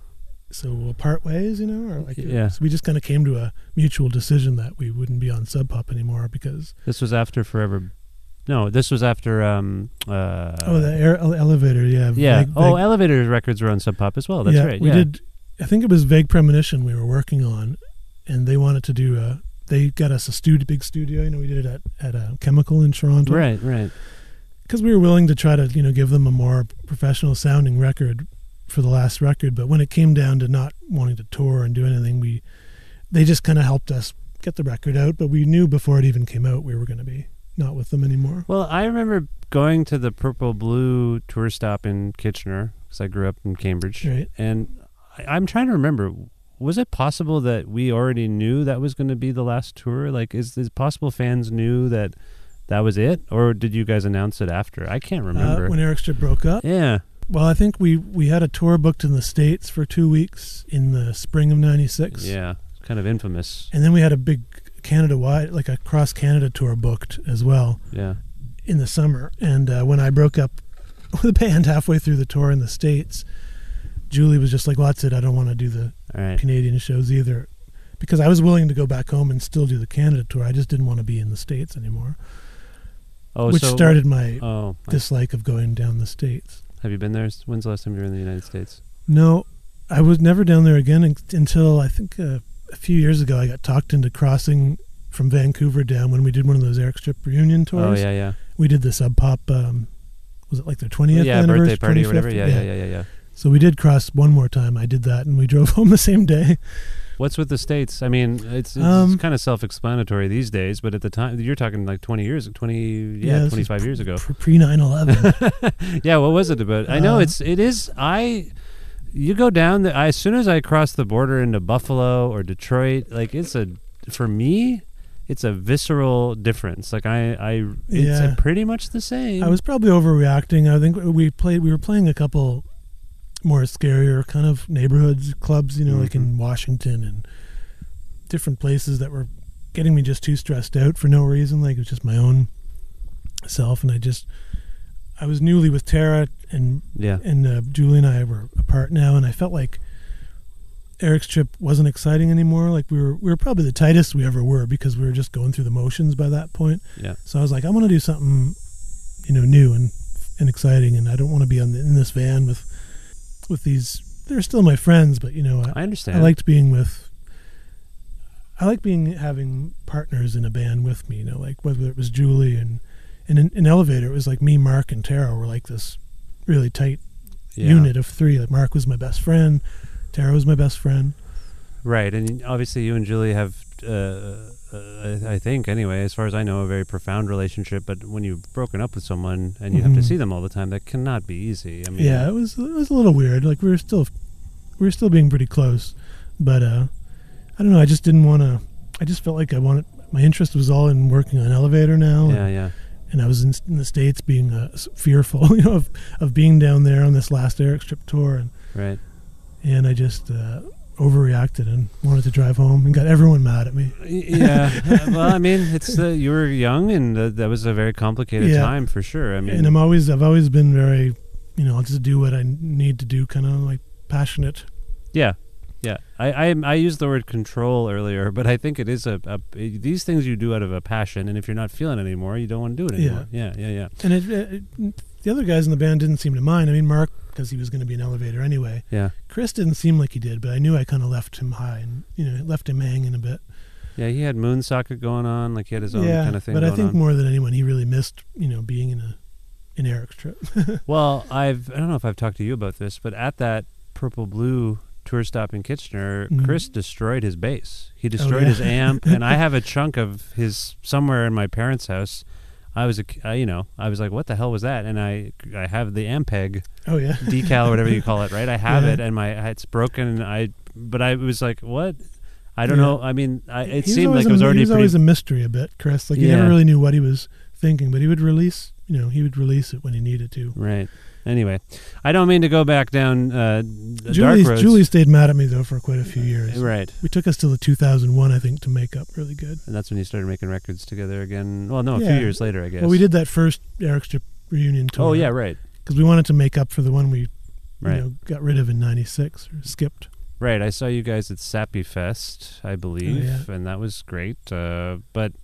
H: so we'll part ways, you know, or like,
E: Yeah.
H: so we just kind of came to a mutual decision that we wouldn't be on Sub Pop anymore because
E: This was after Forever No, this was after. Um, uh,
H: oh, the air, elevator, yeah.
E: Yeah.
H: Vague,
E: oh,
H: Vague,
E: Elevator records were on Sub Pop as well. That's
H: yeah,
E: right.
H: We
E: yeah.
H: did. I think it was Vague Premonition we were working on, and they wanted to do a. They got us a studio, big studio. You know, we did it at at a Chemical in Toronto.
E: Right, right.
H: Because we were willing to try to, you know, give them a more professional sounding record for the last record. But when it came down to not wanting to tour and do anything, we they just kind of helped us get the record out. But we knew before it even came out we were going to be not with them anymore.
E: Well, I remember going to the Purple Blue tour stop in Kitchener because I grew up in Cambridge.
H: Right.
E: And I, I'm trying to remember. Was it possible that we already knew that was going to be the last tour? Like, is it possible fans knew that that was it? Or did you guys announce it after? I can't remember.
H: Uh, when Eric Strip broke up?
E: Yeah.
H: Well, I think we, we had a tour booked in the States for two weeks in the spring of ninety-six.
E: Yeah, kind of infamous.
H: And then we had a big Canada-wide, like a cross-Canada tour booked as well.
E: Yeah.
H: In the summer. And uh, when I broke up with the band halfway through the tour in the States, Julie was just like, well, that's it. I don't want to do the
E: All right.
H: Canadian shows either. Because I was willing to go back home and still do the Canada tour. I just didn't want to be in the States anymore.
E: Oh,
H: which
E: so,
H: started my
E: oh,
H: dislike of going down the States.
E: Have you been there? When's the last time you were in the United States?
H: No, I was never down there again until I think uh, a few years ago I got talked into crossing from Vancouver down when we did one of those Eric Strip reunion tours.
E: Oh, yeah, yeah.
H: We did the Sub Pop, um, was it like their twentieth
E: yeah,
H: anniversary?
E: birthday party or whatever.
H: twenty-fifth?
E: Yeah, yeah, yeah, yeah, yeah.
H: So we did cross one more time. I did that, and we drove home the same day.
E: What's with the States? I mean, it's, it's
H: Um,
E: kind of self-explanatory these days, but at the time, you're talking like twenty years, twenty, yeah,
H: Yeah, this
E: twenty-five
H: was
E: years ago.
H: Pre nine eleven.
E: Yeah, what was it about? I know
H: Uh,
E: it's, it is, I, you go down, the, I, as soon as I cross the border into Buffalo or Detroit, like it's a, for me, it's a visceral difference. Like I, I, it's
H: Yeah.
E: a pretty much the same.
H: I was probably overreacting. I think we played. We were playing a couple more scarier kind of neighborhoods, clubs, you know,
E: Mm-hmm.
H: like in Washington and different places that were getting me just too stressed out for no reason. Like it was just my own self, and I just, I was newly with Tara, and
E: yeah.
H: and uh, Julie and I were apart now, and I felt like Eric's trip wasn't exciting anymore. Like we were, we were probably the tightest we ever were because we were just going through the motions by that point.
E: Yeah.
H: So I was like, I want to do something, you know, new and and exciting, and I don't want to be on the, in this van with with these. They're still my friends, but you know, I,
E: I understand.
H: I liked being with. I like being having partners in a band with me. You know, like whether it was Julie and and in, in Elevator, it was like me, Mark, and Tara were like this really tight
E: yeah.
H: unit of three. Like Mark was my best friend, Tara was my best friend.
E: Right, and obviously you and Julie have, uh, uh, I think anyway, as far as I know, a very profound relationship. But when you've broken up with someone and you
H: Mm-hmm.
E: have to see them all the time, that cannot be easy. I mean,
H: Yeah, it was it was a little weird. Like we were still we were still being pretty close, but uh, I don't know. I just didn't want to. I just felt like I wanted. My interest was all in working on Elevator now.
E: yeah,
H: and,
E: yeah.
H: and I was in, in the States being uh, fearful, you know, of of being down there on this last Eric Strip tour, and
E: Right.
H: and I just uh, overreacted and wanted to drive home and got everyone mad at me.
E: Y- Yeah. uh, well, I mean, it's uh, you were young, and uh, that was a very complicated
H: Yeah.
E: time for sure. I mean,
H: And I'm always I've always been very, you know, I'll just do what I need to do, kind of like passionate.
E: yeah, yeah. I, I I used the word control earlier, but I think it is a, a these things you do out of a passion, and if you're not feeling it anymore, you don't want to do it anymore. Yeah, yeah, yeah.
H: And it, it, the other guys in the band didn't seem to mind. I mean, Mark, because he was going to be an Elevator anyway.
E: Yeah.
H: Chris didn't seem like he did, but I knew I kind of left him high and, you know, left him hanging a bit.
E: Yeah, he had Moonsocket going on, like he had his own
H: yeah,
E: kind of thing
H: but
E: going
H: I think
E: on.
H: more than anyone, he really missed, you know, being in a in Eric's trip.
E: Well, I've I don't know if I've talked to you about this, but at that Purple Blue tour stop in Kitchener,
H: Mhm.
E: Chris destroyed his bass. He destroyed
H: yeah.
E: his amp, and I have a chunk of his somewhere in my parents' house. I was a, k- I, you know, I was like, what the hell was that? And I, I have the Ampeg
H: Oh, yeah.
E: decal or whatever you call it, right? I have
H: Yeah.
E: it, and my it's broken. And I, but I was like, what? I don't
H: Yeah.
E: know. I mean, I, it
H: He was
E: seemed
H: always
E: like it was
H: a,
E: already
H: He was
E: pretty.
H: always a mystery a bit, Chris. Like, you
E: Yeah.
H: never really knew what he was thinking, but he would release, you know, he would release it when he needed to.
E: Right. Anyway, I don't mean to go back down uh, dark
H: Julie,
E: roads.
H: Julie stayed mad at me, though, for quite a few years.
E: Right.
H: We took us till the two thousand one, I think, to make up really good.
E: And that's when you started making records together again. Well, no, a
H: Yeah.
E: few years later, I guess.
H: Well, we did that first Eric Strip reunion tour.
E: Oh, yeah, right.
H: Because we wanted to make up for the one we you
E: Right.
H: know, got rid of in ninety-six or skipped.
E: Right. I saw you guys at Sappy Fest, I believe,
H: Oh, yeah.
E: and that was great. Uh, but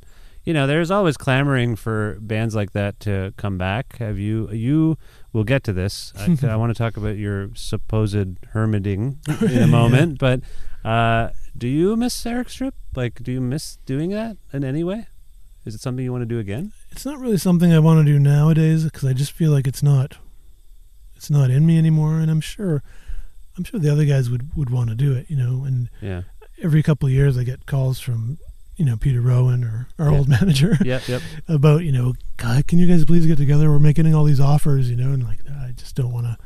E: you know, there's always clamoring for bands like that to come back. Have you, you will get to this. I, I want to talk about your supposed hermiting in a moment, yeah. but uh, do you miss Eric Strip? Like, do you miss doing that in any way? Is it something you want to do again?
H: It's not really something I want to do nowadays because I just feel like it's not, it's not in me anymore. And I'm sure, I'm sure the other guys would, would want to do it, you know, and
E: yeah.
H: every couple of years I get calls from, you know, Peter Rowan or our
E: yep.
H: old manager
E: yep, yep.
H: about, you know, God, can you guys please get together? We're making all these offers, you know, and like, I just don't want to.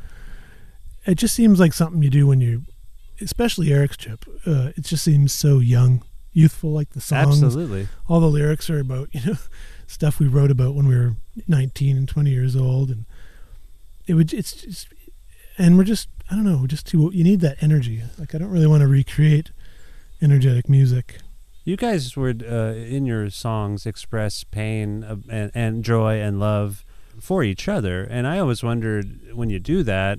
H: It just seems like something you do when you, especially Eric's Strip. Uh, it just seems so young, youthful, like the songs.
E: Absolutely.
H: All the lyrics are about, you know, stuff we wrote about when we were nineteen and twenty years old. And it would, it's just, and we're just, I don't know, just too, you need that energy. Like, I don't really want to recreate energetic music.
E: You guys would, uh, in your songs, express pain uh, and, and joy and love for each other. And I always wondered, when you do that,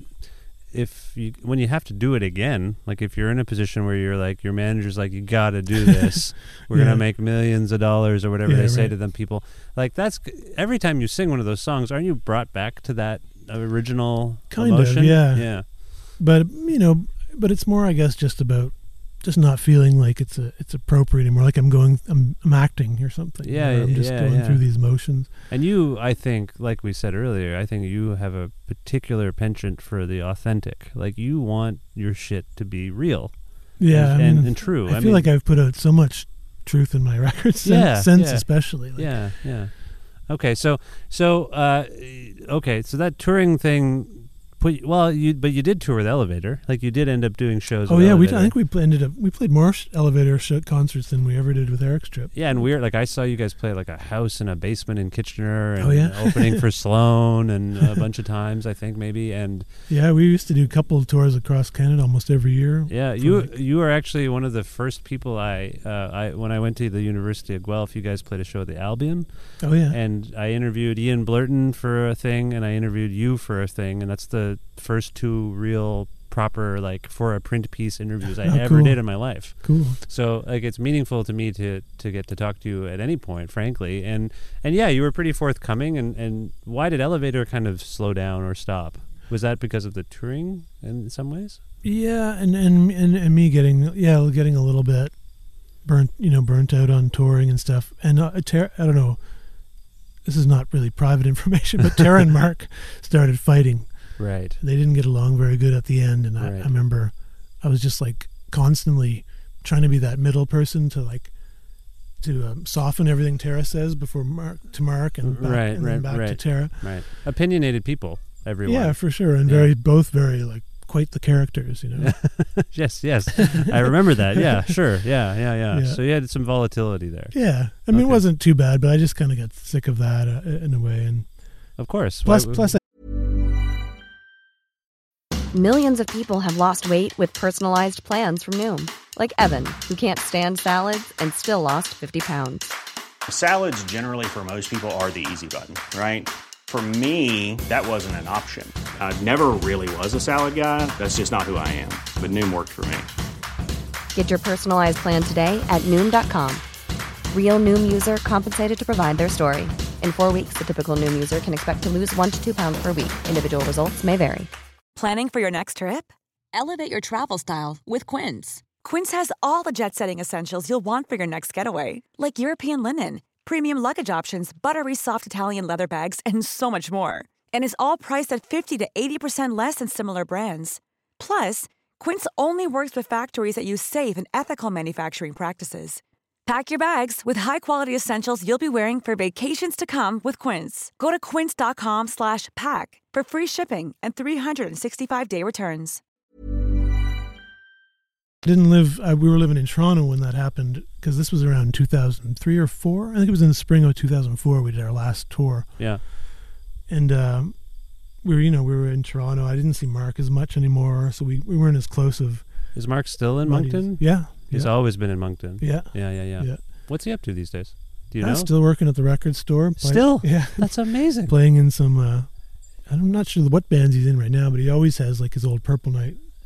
E: if you, when you have to do it again, like if you're in a position where you're like, your manager's like, you got to do this. We're yeah. going to make millions of dollars or whatever yeah, they say right. to them people. Like, that's, every time you sing one of those songs, aren't you brought back to that original
H: kind
E: emotion?
H: of, yeah.
E: Yeah.
H: But, you know, but it's more, I guess, just about just not feeling like it's a it's appropriate anymore, like I'm going I'm, I'm acting or something.
E: Yeah,
H: or I'm just
E: yeah,
H: going
E: yeah.
H: through these motions.
E: And you, I think, like we said earlier, I think you have a particular penchant for the authentic. Like, you want your shit to be real.
H: Yeah,
E: and,
H: I mean,
E: and, and true.
H: I,
E: I
H: feel
E: mean,
H: like I've put out so much truth in my records
E: yeah,
H: since, since
E: yeah.
H: especially. Like,
E: yeah, yeah. Okay, so so uh, okay, so that touring thing. Put, well, you but you did tour with Elevator. Like, you did end up doing shows.
H: Oh
E: with
H: yeah,
E: Elevator.
H: we I think we pl- ended up we played more sh- Elevator sh- concerts than we ever did with Eric Strip.
E: Yeah, and weird. Like, I saw you guys play like a house in a basement in Kitchener, and
H: oh, yeah?
E: opening for Sloan, and a bunch of times I think maybe. And
H: yeah, we used to do a couple of tours across Canada almost every year.
E: Yeah, you like, you are actually one of the first people I uh, I when I went to the University of Guelph. You guys played a show at the Albion.
H: Oh yeah,
E: and I interviewed Ian Blurton for a thing, and I interviewed you for a thing, and that's the first two real proper, like, for a print piece interviews I
H: oh,
E: ever
H: cool.
E: did in my life.
H: Cool.
E: So, like, it's meaningful to me to to get to talk to you at any point, frankly. And and yeah, you were pretty forthcoming. And, and why did Elevator kind of slow down or stop? Was that because of the touring in some ways?
H: Yeah, and and and, and me getting yeah getting a little bit burnt you know burnt out on touring and stuff. And uh, ter- I don't know. This is not really private information, but Tara and Mark started fighting.
E: Right.
H: They didn't get along very good at the end, and I,
E: right.
H: I remember I was just like constantly trying to be that middle person to like to um, soften everything Tara says before Mark to Mark and back,
E: right,
H: and
E: right,
H: then back
E: right,
H: to Tara.
E: Right. Opinionated people, everyone.
H: Yeah, for sure, and
E: yeah.
H: very both very like quite the characters, you know.
E: yes, yes, I remember that. Yeah, sure. Yeah, yeah, yeah, yeah. So you had some volatility there.
H: Yeah, I mean,
E: okay.
H: it wasn't too bad, but I just kind of got sick of that uh, in a way, and
E: of course.
H: Plus,
E: Why,
H: plus.
I: Millions of people have lost weight with personalized plans from Noom. Like Evan, who can't stand salads and still lost fifty pounds.
J: Salads generally for most people are the easy button, right? For me, that wasn't an option. I never really was a salad guy. That's just not who I am. But Noom worked for me.
I: Get your personalized plan today at Noom dot com. Real Noom user compensated to provide their story. In four weeks, the typical Noom user can expect to lose one to two pounds per week. Individual results may vary.
K: Planning for your next trip? Elevate your travel style with Quince. Quince has all the jet-setting essentials you'll want for your next getaway, like European linen, premium luggage options, buttery soft Italian leather bags, and so much more. And is all priced at fifty to eighty percent less than similar brands. Plus, Quince only works with factories that use safe and ethical manufacturing practices. Pack your bags with high-quality essentials you'll be wearing for vacations to come with Quince. Go to quince dot com slash pack for free shipping and three sixty-five day returns.
H: I didn't live, uh, we were living in Toronto when that happened, because this was around two thousand three or four. I think it was in the spring of two thousand four we did our last tour.
E: Yeah.
H: And um, we were, you know, we were in Toronto. I didn't see Mark as much anymore, so we, we weren't as close of...
E: Is Mark still in
H: buddies.
E: Moncton?
H: Yeah.
E: He's
H: yeah.
E: always been in Moncton.
H: Yeah.
E: Yeah, yeah, yeah.
H: yeah.
E: What's he up to these days? Do you
H: I'm
E: know?
H: Still working at the record store. Play,
E: Still?
H: Yeah.
E: That's amazing.
H: Playing in some, uh, I'm not sure what bands he's in right now, but he always has like his old Purple Night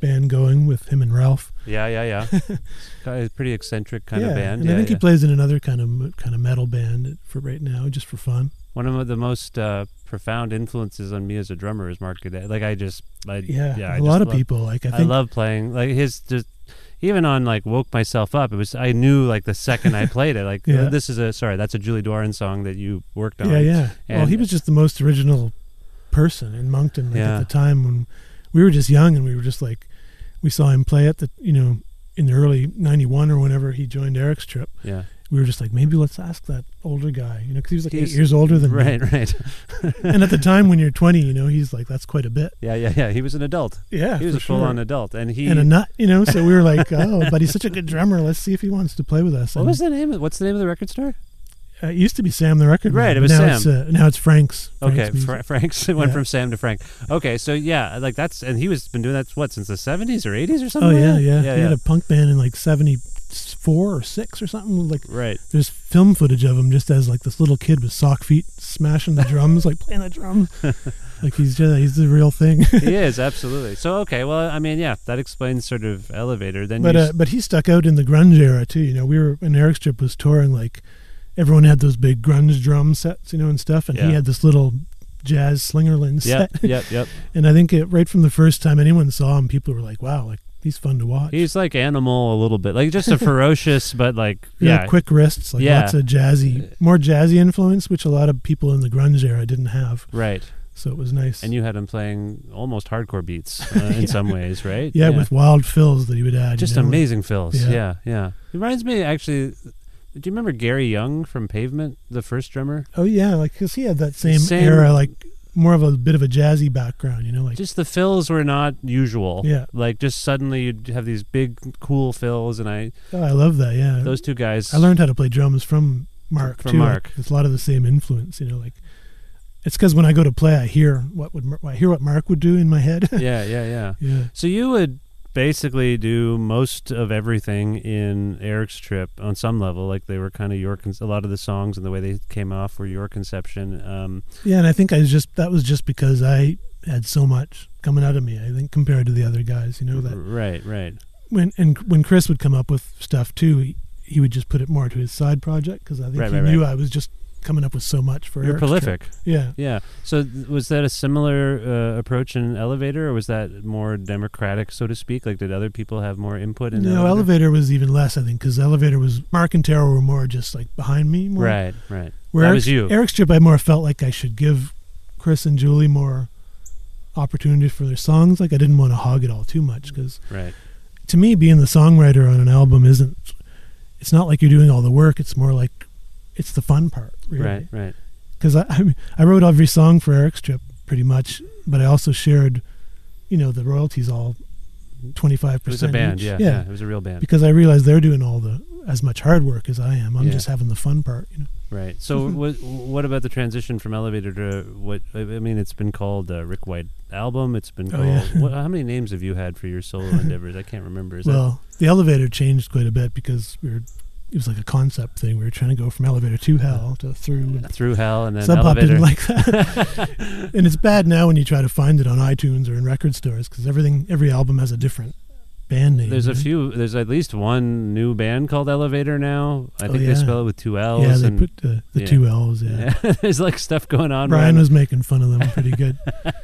H: band going with him and Ralph.
E: Yeah, yeah, yeah. Kind of pretty eccentric kind
H: yeah,
E: of band.
H: And
E: yeah,
H: I think
E: yeah.
H: he plays in another kind of kind of metal band for right now, just for fun.
E: One of the most uh, profound influences on me as a drummer is Mark Goodell. Like I just, I,
H: yeah,
E: yeah,
H: a
E: I
H: lot
E: just
H: of
E: love,
H: people. Like I think
E: I love playing. Like his just. Even on like Woke Myself Up, it was I knew like the second I played it, like
H: yeah.
E: oh, this is a sorry, that's a Julie Doran song that you worked on.
H: Yeah, yeah.
E: And
H: well, he was just the most original person in Moncton like,
E: yeah.
H: at the time when we were just young, and we were just like, we saw him play at the, you know, in the early ninety-one or whenever he joined Eric's Trip.
E: Yeah.
H: We were just like, maybe let's ask that older guy, you know, because he was like
E: He's,
H: eight years older than
E: right,
H: me.
E: Right,
H: right. And at the time when you're twenty, you know, he's like, that's quite a bit.
E: Yeah, yeah, yeah. He was an adult.
H: Yeah,
E: he was
H: for
E: a full-on
H: sure.
E: adult, and he
H: and a nut, you know. So we were like, oh, but he's such a good drummer. Let's see if he wants to play with us.
E: What
H: and
E: was the name? Of, what's the name of the record store?
H: Uh, it used to be Sam the Record Man.
E: Right, it was
H: now
E: Sam.
H: It's, uh, now it's Frank's. Frank's
E: okay,
H: music.
E: Fra- Frank's. It went
H: Yeah.
E: from Sam to Frank. Okay, so yeah, like that's and he was been doing that what since the seventies or eighties or something.
H: Oh
E: like
H: yeah,
E: that?
H: yeah.
E: yeah.
H: He
E: yeah.
H: had a punk band in like seventy-four or six or something. Like
E: right.
H: There's film footage of him just as like this little kid with sock feet smashing the drums, like playing the drums. Like he's just he's the real thing.
E: He is absolutely. So okay, well, I mean, yeah, that explains sort of Elevator. Then,
H: but
E: you
H: uh, but he stuck out in the grunge era too. You know, we were when Eric's Trip was touring, like everyone had those big grunge drum sets, you know, and stuff, and
E: Yeah.
H: he had this little jazz Slingerland
E: Yep,
H: set.
E: yep, yep.
H: And I think it, right from the first time anyone saw him, people were like, "Wow, like he's fun to watch."
E: He's like Animal a little bit, like just a ferocious, but like
H: yeah,
E: yeah,
H: quick wrists, like
E: Yeah.
H: lots of jazzy, more jazzy influence, which a lot of people in the grunge era didn't have.
E: right.
H: So it was nice.
E: And you had him playing almost hardcore beats uh, in
H: Yeah.
E: some ways, right?
H: yeah, with wild fills that he would add.
E: just
H: you know,
E: amazing fills.
H: Yeah.
E: Yeah. yeah, It reminds me actually. Do you remember Gary Young from Pavement, the first drummer?
H: Oh yeah, like because he had that same,
E: Same-
H: era, like more of a bit of a jazzy background, you know, like
E: Just the fills were not usual.
H: Yeah.
E: Like just suddenly you'd have these big, cool fills, and I
H: oh, I love that. Yeah,
E: those two guys.
H: I learned how to play drums from Mark
E: From
H: too.
E: Mark.
H: Like, it's a lot of the same influence, you know. Like it's because when I go to play, I hear what would Mar- I hear what Mark would do in my head.
E: Yeah, yeah, yeah.
H: Yeah.
E: So you would basically do most of everything in Eric's Trip on some level. Like they were kind of your con- a lot of the songs and the way they came off were your conception. Um,
H: Yeah, and I think I just that was just because I had so much coming out of me. I think compared to the other guys, you know that
E: right, right.
H: when and when Chris would come up with stuff too, he, he would just put it more to his side project because I think
E: Right,
H: he
E: right,
H: knew
E: right.
H: I was just coming up with so much for.
E: You're
H: Eric's
E: prolific.
H: Trip. Yeah,
E: Yeah. So th- was that a similar uh, approach in Elevator, or was that more democratic, so to speak? Like, did other people have more input in
H: no,
E: Elevator?
H: Elevator was even less. I think because Elevator was Mark and Tara were more just like behind me. More.
E: Right, right.
H: Where
E: that
H: Eric's,
E: was you.
H: Eric's Trip, I more felt like I should give Chris and Julie more opportunity for their songs. Like I didn't want to hog it all too much because
E: Right.
H: to me, being the songwriter on an album isn't. It's not like you're doing all the work. It's more like it's the fun part, really.
E: Right, right.
H: Because I, I mean, I wrote every song for Eric's Trip pretty much, but I also shared, you know, the royalties all twenty-five
E: It was
H: percent.
E: a band,
H: each.
E: yeah,
H: yeah,
E: yeah. It was a real band.
H: Because I realized they're doing all the as much hard work as I am. I'm
E: Yeah.
H: just having the fun part, you know.
E: Right. So what what about the transition from Elevator to what, I I mean, it's been called uh, Rick White Album. It's been
H: Oh,
E: called,
H: yeah.
E: what, how many names have you had for your solo endeavors? I can't remember. Is
H: Well, the Elevator changed quite a bit because we were. It was like a concept thing. We were trying to go from Elevator to Hell to through.
E: that Through Hell and then
H: Sub Pop
E: Elevator?
H: didn't like that, and it's bad now when you try to find it on iTunes or in record stores because everything, every album has a different band name.
E: There's a
H: right?
E: few. There's at least one new band called Elevator now. I
H: Oh,
E: think
H: yeah.
E: they spell it with two L's.
H: Yeah, they
E: and
H: put the, the
E: yeah.
H: two L's. Yeah,
E: There's like stuff going on.
H: Brian
E: around-
H: was making fun of them pretty good,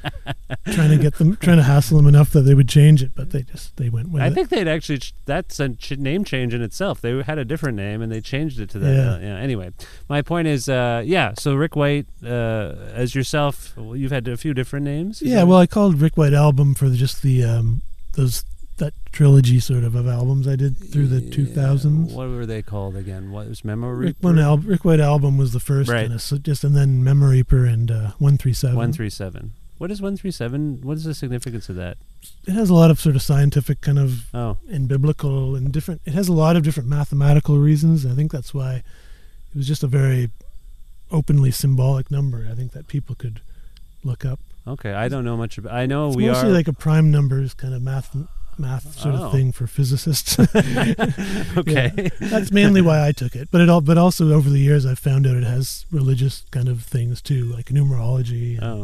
H: trying to get them, trying to hassle them enough that they would change it, but they just they went with
E: I
H: it.
E: think they'd actually. Ch- that's a ch- name change in itself. They had a different name and they changed it to that.
H: Yeah.
E: Uh, yeah. Anyway, my point is, uh, yeah. So Rick White, uh, as yourself, well, you've had a few different names. Is
H: Yeah,
E: that-
H: well, I called Rick White album for the, just the um, those that trilogy sort of of albums I did through the two thousands.
E: What were they called again? What was Memo
H: Rick,
E: Reaper?
H: one al- Rick White album was the first,
E: Right.
H: and, a, so just and then Memo Reaper and uh, one three seven.
E: One three seven. What is one three seven? What is the significance of that?
H: It has a lot of sort of scientific kind of
E: Oh,
H: and biblical and different. It has a lot of different mathematical reasons. I think that's why it was just a very openly symbolic number. I think that people could look up.
E: okay. I don't know much about. I know
H: It's
E: we
H: mostly
E: are.
H: like a prime numbers kind of math math sort
E: Oh.
H: of thing for physicists.
E: okay.
H: Yeah. That's mainly why I took it. But it all but also over the years I've found out it has religious kind of things too, like numerology and
E: Oh, okay.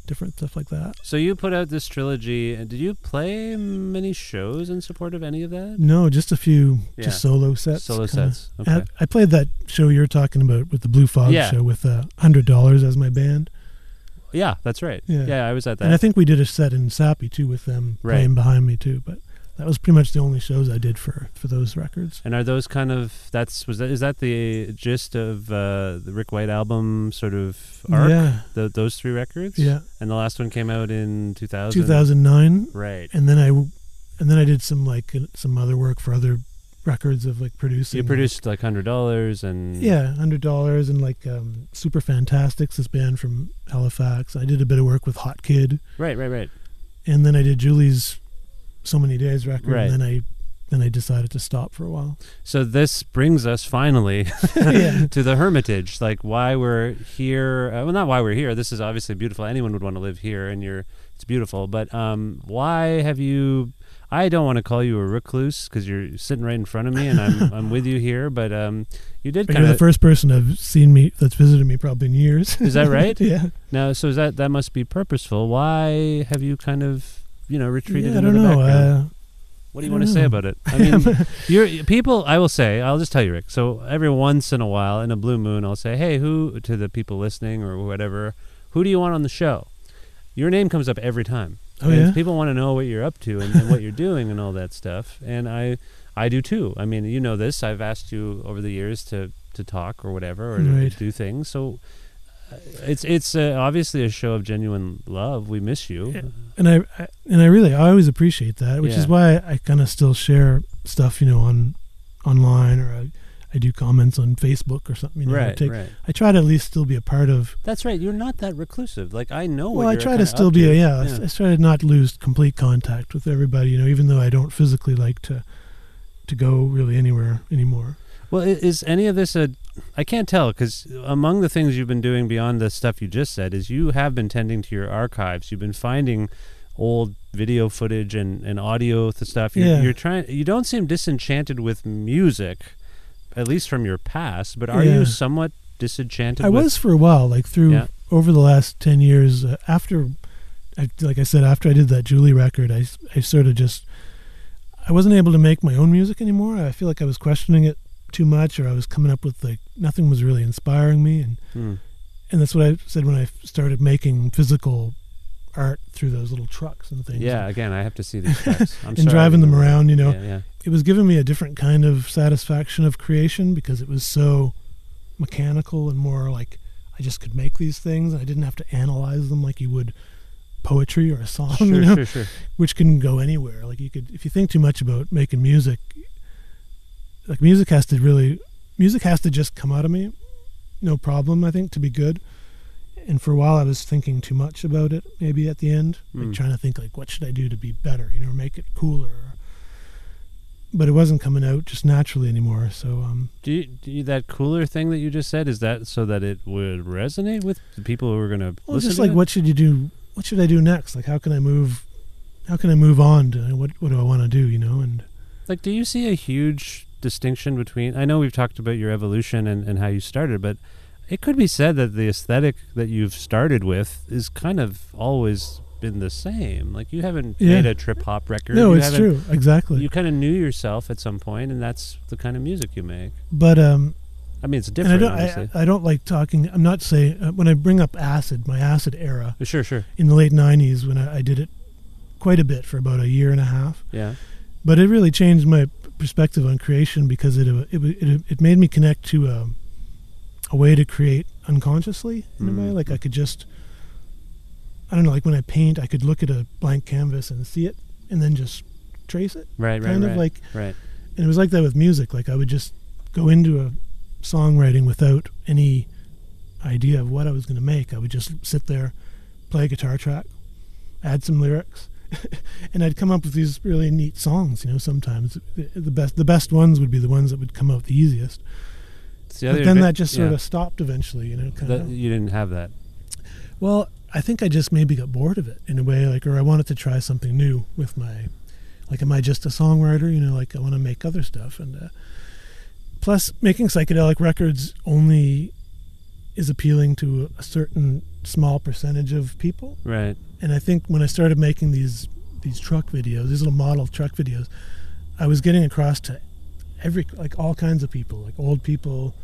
H: different stuff like that.
E: So you put out this trilogy. Did you play many shows in support of any of that?
H: No, just a few,
E: Yeah.
H: just solo sets.
E: Solo
H: kinda.
E: sets.
H: I,
E: Okay.
H: I played that show you're talking about with the Blue Fog
E: Yeah.
H: show with uh, one hundred dollars as my band.
E: Yeah, that's right.
H: Yeah.
E: Yeah, I was at that.
H: And I think we did a set in Sappy too with them
E: Right.
H: playing behind me too. But that was pretty much the only shows I did for, for those records.
E: And are those kind of that's was that is that the gist of uh, the Rick White album sort of arc?
H: Yeah.
E: The, those three records.
H: Yeah.
E: And the last one came out in two thousand.
H: two thousand nine.
E: Right.
H: And then I, and then I did some like uh, some other work for other records of like producing.
E: You produced like hundred dollars and
H: Yeah, one hundred dollars and like um, Super Fantastics, this band from Halifax. I did a bit of work with Hot Kid.
E: Right, right, right.
H: And then I did Julie's So Many Days record.
E: Right.
H: And then I then I decided to stop for a while.
E: So this brings us finally
H: Yeah.
E: to the Hermitage, like why we're here. Uh, well, not why we're here. This is obviously beautiful. Anyone would want to live here, and you're it's beautiful. But um, why have you? I don't want to call you a recluse because you're sitting right in front of me, and I'm I'm with you here. But um, you did
H: But
E: kind
H: you're
E: of.
H: the first person I've seen me that's visited me probably in years.
E: Is that right?
H: Yeah.
E: Now, so is that that must be purposeful? Why have you kind of you know retreated
H: Yeah, I
E: into
H: don't
E: the
H: know.
E: background?
H: Uh,
E: What do you
H: I
E: want to
H: don't
E: say
H: know.
E: about it? I mean, you're people. I will say. I'll just tell you, Rick. So every once in a while, in a blue moon, I'll say, "Hey, who?" to the people listening or whatever. Who do you want on the show? Your name comes up every time.
H: Oh,
E: And
H: yeah?
E: People want to know what you're up to and, and what you're doing and all that stuff. And I, I do too. I mean, you know this. I've asked you over the years to to talk or whatever or
H: Right.
E: to do things. So. uh, It's it's uh, obviously a show of genuine love. We miss you.
H: Yeah. And I, I and I really I always appreciate that, which
E: Yeah.
H: is why I kind of still share stuff, you know, on online or I, I do comments on Facebook or something. You know, I
E: Right,
H: take,
E: right.
H: I try to at least still be a part of.
E: That's right. You're not that reclusive. Like I know.
H: Well,
E: what
H: I
E: you're
H: try to
E: kinda
H: still
E: up
H: be.
E: to.
H: A, yeah, I s- I try to not lose complete contact with everybody. You know, even though I don't physically like to to go really anywhere anymore.
E: Well, i- is any of this a? I can't tell because among the things you've been doing beyond the stuff you just said is you have been tending to your archives. You've been finding old video footage and, and audio th- stuff. You're,
H: Yeah.
E: you're trying. You don't seem disenchanted with music, at least from your past. But are
H: Yeah.
E: you somewhat disenchanted?
H: I
E: with,
H: was for a while, like through
E: Yeah.
H: over the last ten years. Uh, after, I, like I said, after I did that Julie record, I s- I sort of just I wasn't able to make my own music anymore. I feel like I was questioning it too much, or I was coming up with like nothing was really inspiring me, and
E: Hmm.
H: and that's what I said when I started making physical art through those little trucks and things.
E: Yeah. Again, I have to see these tracks. I'm
H: and
E: sorry, I
H: driving
E: didn't
H: them
E: know that.
H: around, you know,
E: Yeah, yeah.
H: it was giving me a different kind of satisfaction of creation because it was so mechanical and more like I just could make these things. I didn't have to analyze them like you would poetry or a song,
E: Sure,
H: you know,
E: sure, sure.
H: which can go anywhere. Like you could, if you think too much about making music, like music has to really, music has to just come out of me, no problem. I think to be good. And for a while, I was thinking too much about it. Maybe at the end, like
E: Mm.
H: trying to think like, what should I do to be better? You know, or make it cooler. But it wasn't coming out just naturally anymore. So, um,
E: Do you, do you that cooler thing that you just said? Is that so that it would resonate with the people who are going to
H: well,
E: listen?
H: just
E: to
H: like
E: it?
H: what should you do? What should I do next? Like, how can I move? How can I move on to what? What do I want to do? You know, and
E: Like, do you see a huge distinction between? I know we've talked about your evolution and, and how you started, but it could be said that the aesthetic that you've started with is kind of always been the same. Like, you haven't
H: Yeah.
E: made a trip hop record.
H: no,
E: You
H: it's
E: haven't-
H: true, exactly.
E: You kind of knew yourself at some point, and that's the kind of music you make.
H: But um,
E: I mean, it's
H: and
E: different.
H: I don't,
E: obviously.
H: I, I don't like talking. I'm not saying uh, when I bring up acid, my acid era
E: Sure, sure.
H: in the late nineties when I, I did it quite a bit for about a year and a half.
E: Yeah.
H: But it really changed my perspective on creation because it it it, it made me connect to a, a way to create unconsciously in a way.
E: Mm.
H: Like I could just, I don't know, like when I paint, I could look at a blank canvas and see it, and then just trace it.
E: Right, right,
H: kind of
E: right,
H: like,
E: right.
H: And it was like that with music. Like I would just go into a songwriting without any idea of what I was going to make. I would just sit there, play a guitar track, add some lyrics. And I'd come up with these really neat songs, you know, sometimes the, the best the best ones would be the ones that would come out the easiest.
E: It's the
H: But
E: other
H: then
E: advan-
H: that just sort
E: yeah.
H: of stopped eventually, you know, kind
E: That,
H: of.
E: you didn't have that.
H: Well, I think I just maybe got bored of it in a way, like, or I wanted to try something new with my, like, am I just a songwriter? You know, like I want to make other stuff. And uh, plus making psychedelic records only is appealing to a certain small percentage of people.
E: Right.
H: And I think when I started making these these truck videos, these little model truck videos, I was getting across to every, like all kinds of people, like old people,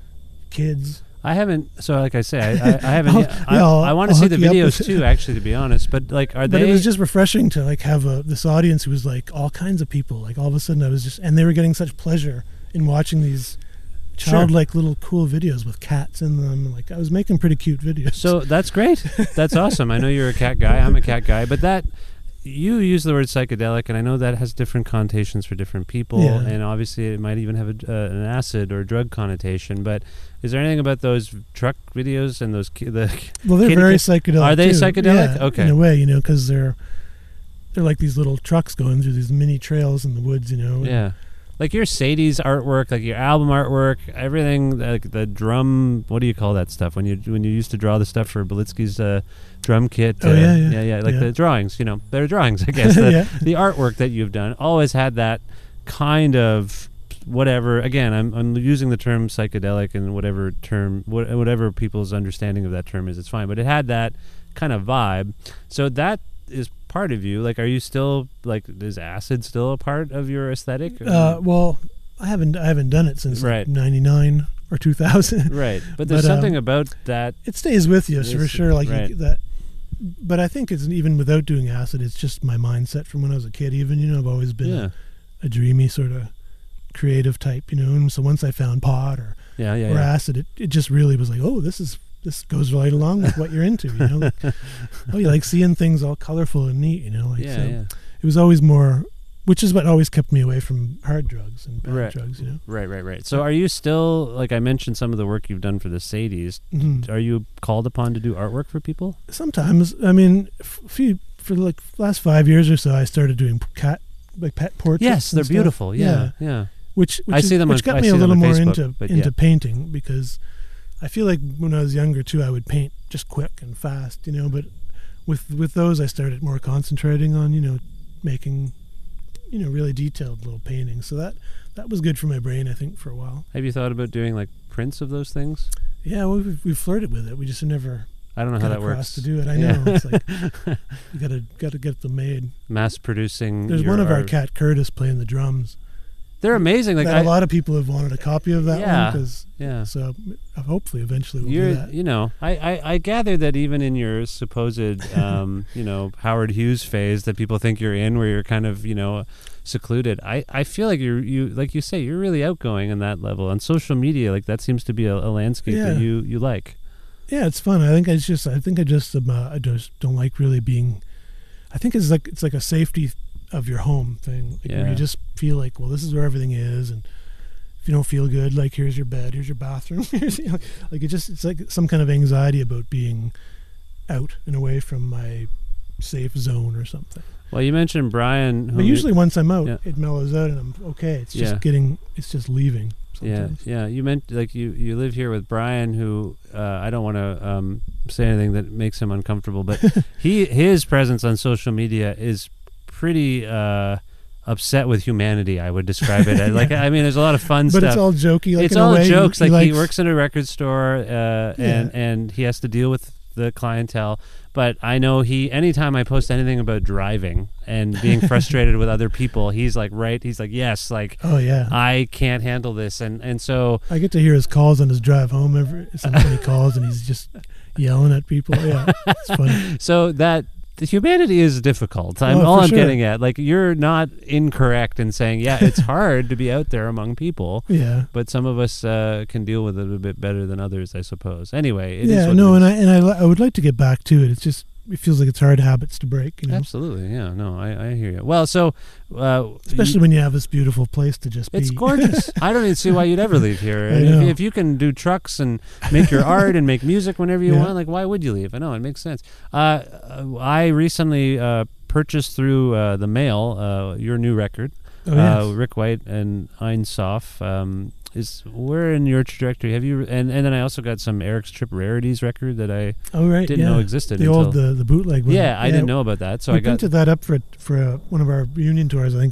H: kids.
E: I haven't, so like I say, I, I, I haven't,
H: I'll,
E: I,
H: yeah,
E: I want to see the videos
H: with,
E: too, actually, to be honest, but like, are
H: but
E: they?
H: But it was just refreshing to like have a this audience who was like all kinds of people, like all of a sudden I was just, and they were getting such pleasure in watching these childlike sure. little cool videos with cats in them. Like I was making pretty cute videos.
E: So that's great. That's awesome. I know you're a cat guy. I'm a cat guy, but that, you use the word psychedelic, and I know that has different connotations for different people,
H: yeah.
E: and obviously it might even have a, uh, an acid or drug connotation. But is there anything about those truck videos and those ki- the
H: well, they're very psychedelic.
E: Are they
H: too.
E: psychedelic?
H: Yeah,
E: okay,
H: in a way, you know, because they're they're like these little trucks going through these mini trails in the woods, you know.
E: Yeah. Like your Sadie's artwork, like your album artwork, everything, like the drum, what do you call that stuff? When you when you used to draw the stuff for Belitsky's uh, drum kit.
H: Oh,
E: uh,
H: yeah, yeah.
E: Yeah, yeah, like
H: yeah.
E: the drawings, you know, they're drawings, I guess. The,
H: yeah.
E: the artwork that you've done always had that kind of whatever, again, I'm I'm using the term psychedelic and whatever term, wh- whatever people's understanding of that term is, it's fine. But it had that kind of vibe. So that is part of you. Like, are you still, like, is acid still a part of your aesthetic?
H: Uh, well, I haven't I haven't done it since
E: right.
H: like ninety-nine or two thousand.
E: Right, but there's
H: but,
E: something
H: um,
E: about that.
H: It stays with you for sure. Like
E: right.
H: you, that. But I think it's even without doing acid, it's just my mindset from when I was a kid. Even, you know, I've always been
E: yeah.
H: a, a dreamy sort of creative type, you know. And so once I found pot or
E: yeah, yeah,
H: or
E: yeah.
H: acid, it, it just really was like, oh, this is this goes right along with what you're into, you know. Like, oh, you like seeing things all colorful and neat, you know. Like,
E: yeah,
H: so
E: yeah.
H: It was always more, which is what always kept me away from hard drugs and bad
E: right.
H: drugs, you know.
E: Right, right, right. So are you still, like I mentioned some of the work you've done for the Sadies,
H: Mm-hmm.
E: are you called upon to do artwork for people?
H: Sometimes. I mean, f- few, for like last five years or so, I started doing cat, like pet portraits.
E: Yes, they're
H: and stuff.
E: beautiful. Yeah, yeah. yeah.
H: Which, which
E: I
H: is,
E: see them.
H: Which
E: on,
H: got
E: I
H: me
E: see
H: a little
E: them on
H: more
E: Facebook,
H: into
E: but
H: into
E: yeah.
H: painting, because I feel like when I was younger too, I would paint just quick and fast, you know. But with with those, I started more concentrating on, you know, making, you know, really detailed little paintings. So that that was good for my brain, I think, for a while.
E: Have you thought about doing like prints of those things?
H: Yeah, well, we've, we've flirted with it. We just never.
E: I don't know how that works
H: to do it. I
E: yeah.
H: know. It's like you gotta gotta get them made.
E: Mass producing.
H: There's
E: your
H: one of
E: art.
H: our cat Curtis playing the drums.
E: They're amazing. Like
H: that
E: I,
H: a lot of people have wanted a copy of that
E: yeah,
H: one. Cause,
E: yeah.
H: So hopefully, eventually, we'll
E: You're,
H: do that.
E: you know, I, I, I gather that even in your supposed, um, you know, Howard Hughes phase that people think you're in, where you're kind of, you know, secluded. I, I feel like you're you like you say you're really outgoing on that level on social media. Like that seems to be a, a landscape
H: Yeah.
E: that you, you like.
H: Yeah, it's fun. I think I just I think I just um, uh, I just don't like really being. I think it's like it's like a safety of your home thing. Like
E: Yeah.
H: where you just feel like, well, this is where everything is, and if you don't feel good, like here's your bed, here's your bathroom, here's, you know, like it just it's like some kind of anxiety about being out and away from my safe zone or something.
E: Well, you mentioned Brian.
H: But usually
E: you,
H: once I'm out,
E: yeah.
H: it mellows out and I'm okay. It's just
E: Yeah.
H: getting, it's just leaving. Sometimes.
E: Yeah, yeah. You meant like you, you live here with Brian, who uh, I don't want to um, say anything that makes him uncomfortable, but he his presence on social media is pretty uh, upset with humanity. I would describe it. Like, I mean, there's a lot of fun
H: but
E: stuff.
H: it's all jokey. Like
E: it's
H: in
E: all
H: a way,
E: jokes.
H: he,
E: Like
H: he,
E: he
H: likes,
E: works in a record store, uh,
H: Yeah.
E: and and he has to deal with the clientele. But I know he, anytime I post anything about driving and being frustrated with other people, he's like, right, he's like, yes, like,
H: oh yeah,
E: I can't handle this. And, and so
H: I get to hear his calls on his drive home. Every somebody calls and he's just yelling at people. Yeah, it's funny.
E: So that the humanity is difficult. I'm
H: Oh,
E: all
H: for
E: I'm
H: sure.
E: getting at. Like, you're not incorrect in saying, yeah, it's hard to be out there among people.
H: Yeah,
E: But some of us uh, can deal with it a bit better than others, I suppose. Anyway, it is
H: yeah,
E: what
H: no,
E: it
H: and
E: is.
H: I and I li- I would like to get back to it. It's just it feels like it's hard habits to break. You know,
E: Absolutely, yeah. No, I, I hear you. Well, so uh,
H: especially
E: you,
H: when you have this beautiful place to just
E: it's
H: be.
E: gorgeous. I don't even see why you'd ever leave here.
H: I
E: If,
H: know.
E: if you can do trucks and make your art and make music whenever you
H: Yeah.
E: want, like, why would you leave? I know, it makes sense. Uh, I recently uh, purchased through uh, the mail uh, your new record,
H: Oh, yes.
E: uh, Rick White and Ein Sof. Um, is where in your trajectory have you? And and then I also got some Eric's Trip Rarities record that I
H: Oh right,
E: didn't
H: yeah.
E: know existed.
H: The
E: until,
H: old the the bootleg one.
E: yeah, I didn't know about that. So
H: we
E: I got
H: printed that up for for uh, one of our reunion tours, I think in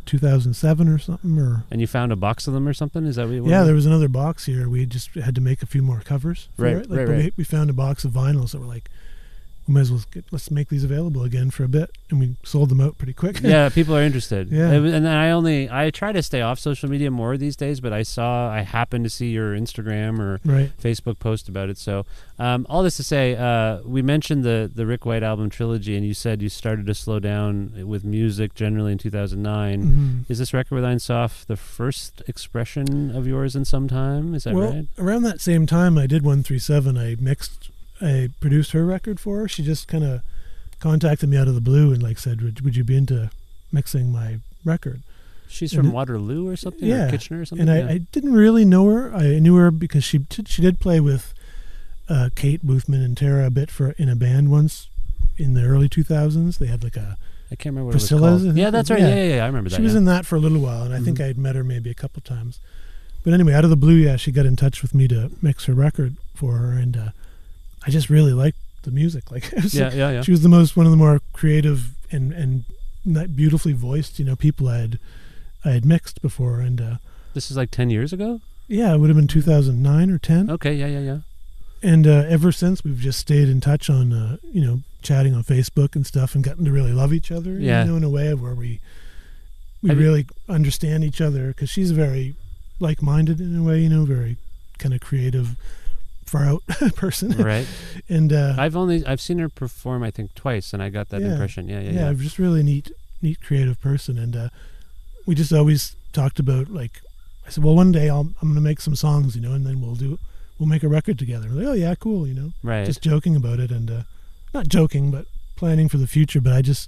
H: two thousand seven or something. Or
E: And you found a box of them or something? Is that what you
H: Yeah, there was another box here. We just had to make a few more covers for
E: Right,
H: it. Like,
E: right,
H: but
E: right.
H: We, we found a box of vinyls that were like, we might as well get, let's make these available again for a bit, and we sold them out pretty quick.
E: Yeah, people are interested.
H: Yeah.
E: It was- and I only I try to stay off social media more these days, but I saw I happened to see your Instagram or
H: Right.
E: Facebook post about it. So um, all this to say, uh, we mentioned the the Rick White album trilogy, and you said you started to slow down with music generally in two thousand nine.
H: Mhm.
E: Is this record with Ein Sof the first expression of yours in some time? Is that
H: well,
E: right?
H: around that same time I did one thirty-seven, I mixed, I produced her record for her. She just kind of contacted me out of the blue and like said, would, would you be into mixing my record?
E: She's
H: And
E: from
H: it-
E: Waterloo or something,
H: yeah.
E: or Kitchener or something?
H: And I,
E: Yeah.
H: I didn't really know her. I knew her because she t- she did play with uh, Kate Boothman and Tara a bit for in a band once in the early two thousands. They had like a
E: I can't remember what
H: Priscilla's,
E: it was
H: I
E: called.
H: think.
E: Yeah, that's right. Yeah, yeah, yeah. I remember that.
H: She was
E: yeah.
H: in that for a little while, and I think
E: Mhm.
H: I had met her maybe a couple times. But anyway, out of the blue, yeah, she got in touch with me to mix her record for her, and uh, I just really liked the music. Like, it was,
E: Yeah, yeah, yeah.
H: She was the most one of the more creative and and not beautifully voiced, you know, people I had I had mixed before, and uh,
E: This is like ten years ago?
H: yeah, it would have been two thousand nine or ten.
E: Okay, yeah, yeah, yeah.
H: And uh, ever since, we've just stayed in touch on, uh, you know, chatting on Facebook and stuff, and gotten to really love each other.
E: Yeah.
H: You know, in a way where we we
E: Have you-
H: really understand each other, because she's very like-minded in a way, you know, very kind of creative, far-out person.
E: Right.
H: And uh,
E: I've only I've seen her perform I think twice, and I got that
H: yeah,
E: impression. Yeah, yeah,
H: yeah.
E: yeah.
H: Just really neat, neat, creative person, and uh, we just always talked about like, I said, well, one day I'll, I'm going to make some songs, you know, and then we'll do, we'll make a record together. Like, oh yeah, cool, you know,
E: Right.
H: just joking about it, and uh, not joking, but planning for the future. But I just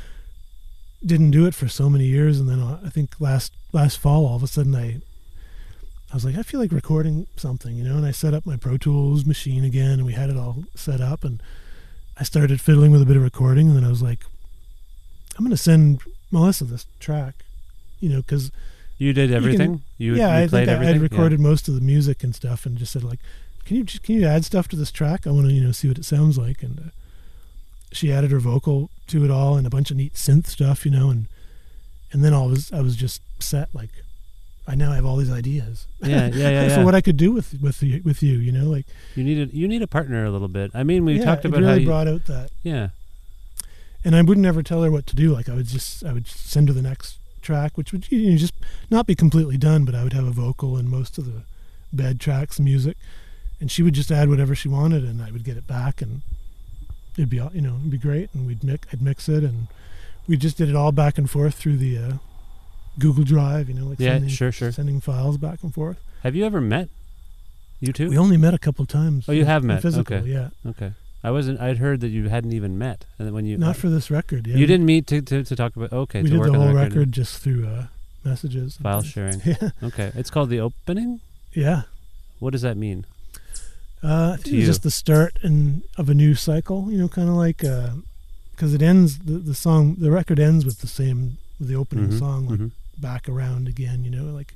H: didn't do it for so many years, and then uh, I think last last fall, all of a sudden, I I was like, I feel like recording something, you know, and I set up my Pro Tools machine again, and we had it all set up, and I started fiddling with a bit of recording, and then I was like, I'm going to send Melissa this track, you know, because
E: You did everything? You,
H: yeah,
E: you
H: I
E: played
H: think I,
E: everything?
H: I'd
E: Yeah.
H: recorded most of the music and stuff, and just said like, can you just, can you add stuff to this track? I want to, you know, see what it sounds like. And uh, she added her vocal to it all and a bunch of neat synth stuff, you know, and and then all was I was just set. Like, I now have all these ideas.
E: Yeah, yeah, yeah,
H: for
E: yeah.
H: what I could do with with you, with you, you know, like
E: You need a, you need a partner a little bit. I mean, we
H: yeah,
E: talked
H: it
E: about
H: really
E: how you,
H: brought out that.
E: Yeah.
H: And I would never tell her what to do. Like, I would just I would send her the next track, which would, you know, just not be completely done, but I would have a vocal in most of the bed tracks, music, and she would just add whatever she wanted, and I would get it back, and it'd be all, you know, it'd be great, and we'd mix, I'd mix it, and we just did it all back and forth through the uh, Google Drive, you know, like
E: Yeah,
H: sending,
E: sure, sure.
H: sending files back and forth.
E: Have you ever met? You two?
H: We only met a couple times.
E: Oh, you
H: in-
E: have
H: in
E: met.
H: physical,
E: Okay.
H: yeah.
E: Okay. I wasn't. I'd heard that you hadn't even met, and then when you
H: Not for this record. Yeah,
E: you
H: we-
E: didn't meet to, to, to talk about. Okay,
H: we
E: to
H: did
E: work
H: the
E: on
H: whole
E: the
H: record,
E: record,
H: just through uh, messages, and
E: file
H: things.
E: sharing.
H: Yeah,
E: Okay, it's called The Opening.
H: yeah.
E: What does that mean?
H: Uh, I
E: To
H: think it's
E: you.
H: just the start and of a new cycle, you know, kind of like because it ends the, the song, the record ends with the same with the opening
E: Mhm,
H: song, like
E: mhm.
H: back around again, you know, like.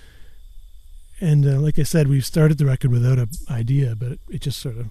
H: And uh, like I said, we started the record without an idea, but it, it just sort of.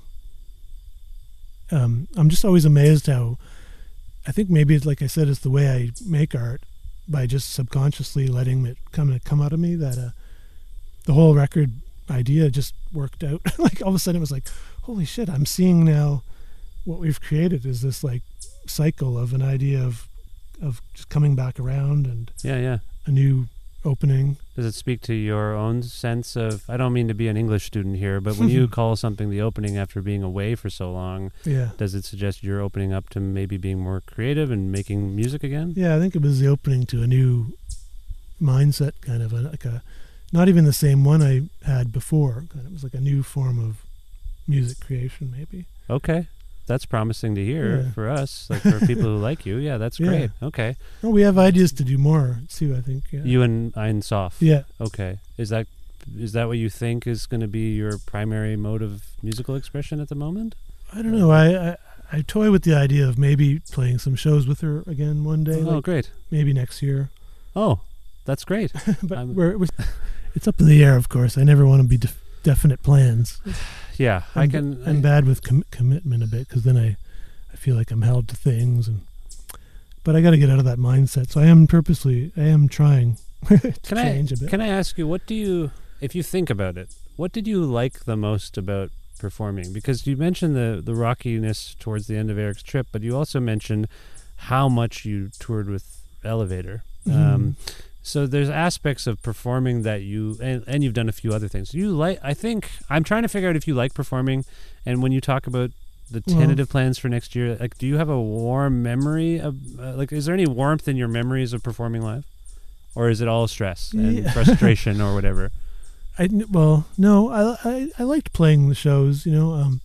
H: Um, I'm just always amazed how, I think maybe it's like I said, it's the way I make art, by just subconsciously letting it come come out of me, that uh, the whole record idea just worked out. Like all of a sudden it was like, holy shit, I'm seeing now what we've created is this like cycle of an idea of of just coming back around and
E: Yeah, yeah.
H: a new opening.
E: Does it speak to your own sense of? I don't mean to be an English student here, but when you call something the opening after being away for so long,
H: Yeah.
E: does it suggest you're opening up to maybe being more creative and making music again?
H: Yeah, I think it was the opening to a new mindset, kind of a, like a, not even the same one I had before. Kind of, it was like a new form of music creation, maybe.
E: Okay. That's promising to hear
H: Yeah.
E: for us, like for people who like you. Yeah, that's
H: Yeah.
E: great. Okay.
H: Well, we have ideas to do more too, I think. Yeah.
E: You and Ein Sof.
H: Yeah.
E: Okay. Is that is that what you think is going to be your primary mode of musical expression at the moment?
H: I don't know. I, I I toy with the idea of maybe playing some shows with her again one day.
E: Oh,
H: like
E: great.
H: Maybe next year.
E: Oh, that's great.
H: But
E: I'm-
H: we're, we're, it's up in the air, of course. I never want to be def- definite plans.
E: Yeah, I
H: I'm,
E: can.
H: I'm
E: I-
H: bad with com- commitment a bit, because then I, I feel like I'm held to things, and but I got to get out of that mindset. So I am purposely, I am trying to
E: can
H: change
E: I,
H: a bit.
E: Can I ask you, what do you, if you think about it, what did you like the most about performing? Because you mentioned the, the rockiness towards the end of Eric's trip, but you also mentioned how much you toured with Elevator.
H: Mm-hmm.
E: Um, so there's aspects of performing that you, and, and you've done a few other things. You like, I think, I'm trying to figure out if you like performing, and when you talk about the tentative well, plans for next year, like, do you have a warm memory of, uh, like, is there any warmth in your memories of performing live? Or is it all stress and
H: yeah.
E: frustration or whatever?
H: I, well, no, I, I, I liked playing the shows, you know. Um,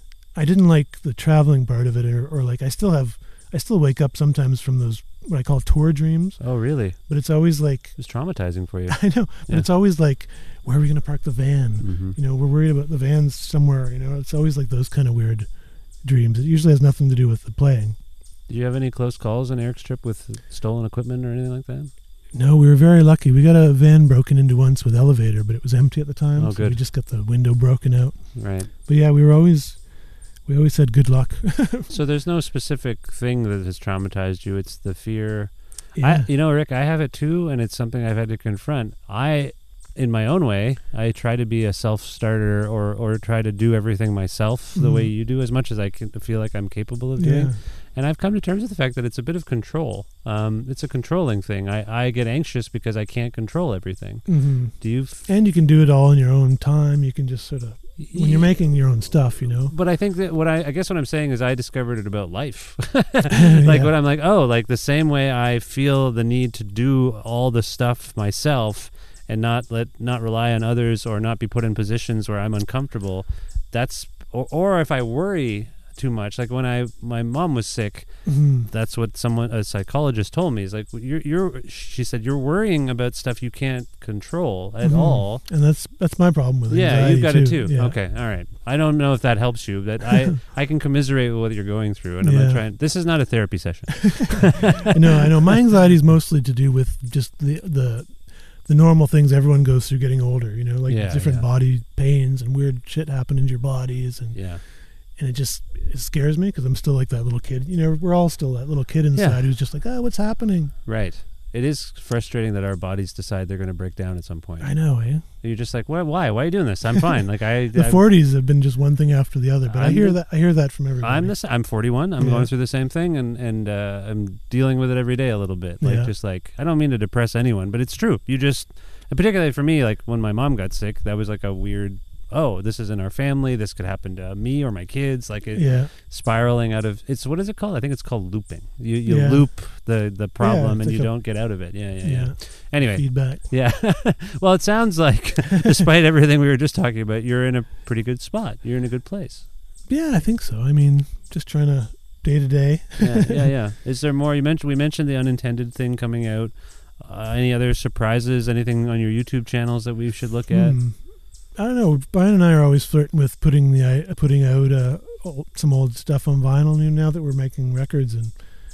H: I didn't like the traveling part of it, or, or like I still have, I still wake up sometimes from those, what I call tour dreams.
E: Oh, really?
H: But it's always like...
E: It's traumatizing for you.
H: I know, but
E: yeah.
H: it's always like, where are we going to park the van?
E: Mm-hmm.
H: You know, we're worried about the vans somewhere, you know. It's always like those kind of weird dreams. It usually has nothing to do with the playing.
E: Did you have any close calls on Eric's trip with stolen equipment or anything like that?
H: No, we were very lucky. We got a van broken into once with Elevator, but it was empty at the time.
E: Oh,
H: so
E: good.
H: We just got the window broken out.
E: Right.
H: But yeah, we were always, we always said good luck.
E: So there's no specific thing that has traumatized you. It's the fear.
H: Yeah.
E: I, you know, Rick, I have it too, and it's something I've had to confront. I, in my own way, I try to be a self-starter or, or try to do everything myself the
H: mm.
E: way you do, as much as I can feel like I'm capable of doing.
H: Yeah.
E: And I've come to terms with the fact that it's a bit of control. Um, it's a controlling thing. I, I get anxious because I can't control everything.
H: Mm-hmm.
E: Do you? F-
H: and you can do it all in your own time. You can just sort of, when you're making your own stuff, you know.
E: But I think that what I, I guess what I'm saying is I discovered it about life. like
H: yeah.
E: what I'm like, oh, like the same way I feel the need to do all the stuff myself and not let, not rely on others or not be put in positions where I'm uncomfortable. That's, or, or if I worry too much, like when I my mom was sick,
H: mm-hmm.
E: that's what someone a psychologist told me. Is like you're you're she said you're worrying about stuff you can't control at
H: mm-hmm.
E: all,
H: and that's that's my problem with
E: yeah
H: anxiety
E: you've got
H: too.
E: it too.
H: Yeah.
E: Okay, all right. I don't know if that helps you, but I I can commiserate with what you're going through, and I'm
H: yeah.
E: not trying. This is not a therapy session.
H: No, I know my anxiety is mostly to do with just the the the normal things everyone goes through getting older. You know, like
E: yeah,
H: different
E: yeah.
H: body pains and weird shit happening to your bodies, and
E: yeah.
H: And it just it scares me because I'm still like that little kid. You know, we're all still that little kid inside
E: yeah.
H: who's just like, oh, what's happening?
E: Right. It is frustrating that our bodies decide they're going to break down at some point.
H: I know, eh?
E: You're just like, why? Why? Why are you doing this? I'm fine. Like I.
H: the
E: I,
H: forties have been just one thing after the other, but I'm i hear
E: the,
H: that I hear that from everybody.
E: I'm this. I'm forty-one. I'm
H: yeah.
E: going through the same thing, and and uh, I'm dealing with it every day a little bit. Like
H: yeah.
E: just like I don't mean to depress anyone, but it's true. You just, and particularly for me, like when my mom got sick, that was like a weird. Oh, this is in our family. This could happen to me or my kids. Like it
H: yeah.
E: spiraling out of. It's what is it called? I think it's called looping. You you
H: yeah.
E: loop the the problem
H: yeah,
E: and
H: like
E: you
H: a,
E: don't get out of it. Yeah, yeah,
H: yeah.
E: yeah. Anyway,
H: feedback.
E: Yeah. Well, it sounds like, despite everything we were just talking about, you're in a pretty good spot. You're in a good place.
H: Yeah, I think so. I mean, just trying to day to day.
E: Yeah, yeah, yeah. Is there more? You mentioned we mentioned the unintended thing coming out. Uh, any other surprises? Anything on your YouTube channels that we should look at?
H: Hmm. I don't know. Brian and I are always flirting with putting the uh, putting out uh, old, some old stuff on vinyl. You know, now that we're making records and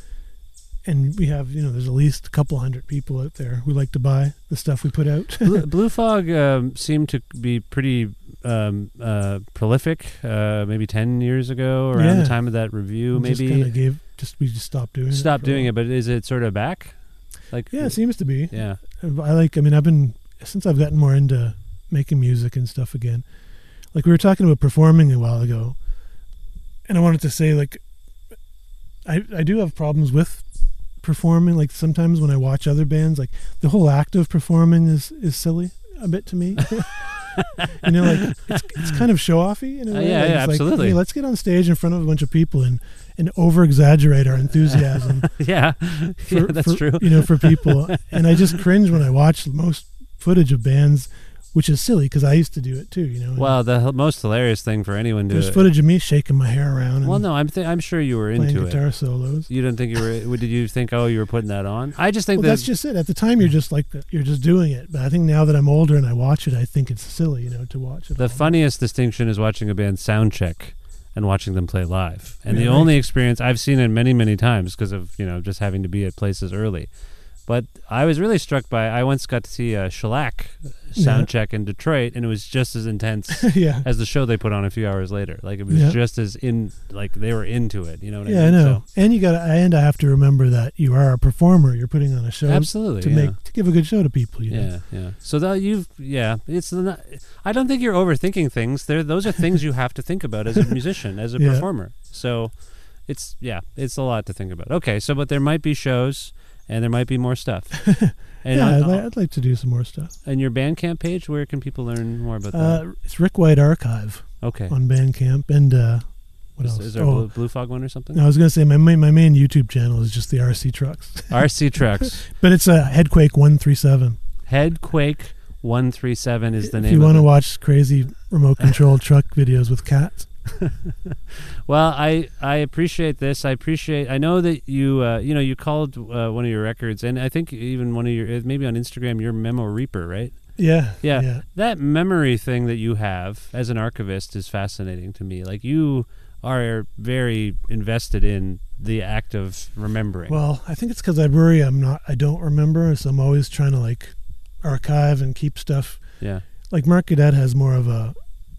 H: and we have, you know, there's at least a couple hundred people out there who like to buy the stuff we put out.
E: Blue, Blue Fog um, seemed to be pretty um, uh, prolific. Uh, maybe ten years ago, around
H: yeah.
E: the time of that review.
H: We
E: maybe
H: just kind of gave just we just stopped doing
E: stopped
H: it
E: doing it. But is it sort of back? Like
H: yeah, it seems to be.
E: Yeah,
H: I like. I mean, I've been since I've gotten more into making music and stuff again. Like we were talking about performing a while ago, and I wanted to say, like, I I do have problems with performing. Like sometimes when I watch other bands, like the whole act of performing is is silly a bit to me. You know, like it's, it's kind of show offy in a way.
E: Uh, yeah,
H: like,
E: yeah,
H: it's
E: absolutely.
H: Like, hey, let's get on stage in front of a bunch of people and and over exaggerate our enthusiasm.
E: yeah,
H: for,
E: yeah, that's
H: for,
E: true.
H: You know, for people, and I just cringe when I watch most footage of bands, which is silly because I used to do it too. You know.
E: Well, the h- most hilarious thing for anyone to
H: there's footage of me shaking my hair around. And
E: well, no, I'm th- I'm sure you were
H: playing
E: into
H: guitar
E: it.
H: solos.
E: You didn't think you were? Did you think? Oh, you were putting that on? I just think
H: well,
E: that
H: that's just it. At the time, you're just like you're just doing it. But I think now that I'm older and I watch it, I think it's silly, you know, to watch it.
E: The funniest distinction is watching a band sound check and watching them play live. And
H: yeah,
E: the
H: right.
E: only experience I've seen it many, many times because of, you know, just having to be at places early. But I was really struck by, I once got to see a Shellac sound check in Detroit, and it was just as intense
H: yeah.
E: as the show they put on a few hours later. Like, it was
H: yeah.
E: just as in, like, they were into it, you know what
H: yeah,
E: I mean?
H: Yeah, I know.
E: So,
H: and you got and I have to remember that you are a performer. You're putting on a show.
E: Absolutely,
H: to
E: yeah.
H: make to give a good show to people. You
E: yeah,
H: know?
E: yeah. So that you've, yeah, it's not, I don't think you're overthinking things. There, those are things you have to think about as a musician, as a
H: yeah.
E: performer. So it's, yeah, it's a lot to think about. Okay, so, but there might be shows, and there might be more stuff. And
H: yeah,
E: on,
H: I'd, li- I'd like to do some more stuff.
E: And your Bandcamp page, where can people learn more about
H: uh,
E: that?
H: It's Rick White Archive.
E: Okay.
H: On Bandcamp. And uh, what
E: is,
H: else?
E: Is there
H: oh,
E: a Blue, Blue Fog one or something?
H: No, I was going to say my main, my main YouTube channel is just the R C Trucks.
E: R C Trucks.
H: But it's uh, Headquake one three seven.
E: Headquake one three seven is the
H: if
E: name of it.
H: If you want to watch crazy remote control truck videos with cats.
E: Well, I I appreciate this. I appreciate. I know that you uh, you know you called uh, one of your records, and I think even one of your maybe on Instagram, your Memo Reaper, right?
H: Yeah,
E: yeah.
H: Yeah.
E: That memory thing that you have as an archivist is fascinating to me. Like, you are very invested in the act of remembering.
H: Well, I think it's because I worry I'm not. I don't remember, so I'm always trying to like archive and keep stuff.
E: Yeah.
H: Like Mark Cadet has more of a.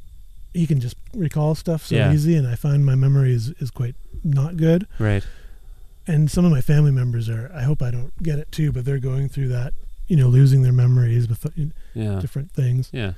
H: He can just recall stuff so
E: yeah.
H: easy, and I find my memory is, is quite not good.
E: Right.
H: And some of my family members are, I hope I don't get it too, but they're going through that, you know, losing their memories with you know,
E: yeah.
H: different things.
E: Yeah.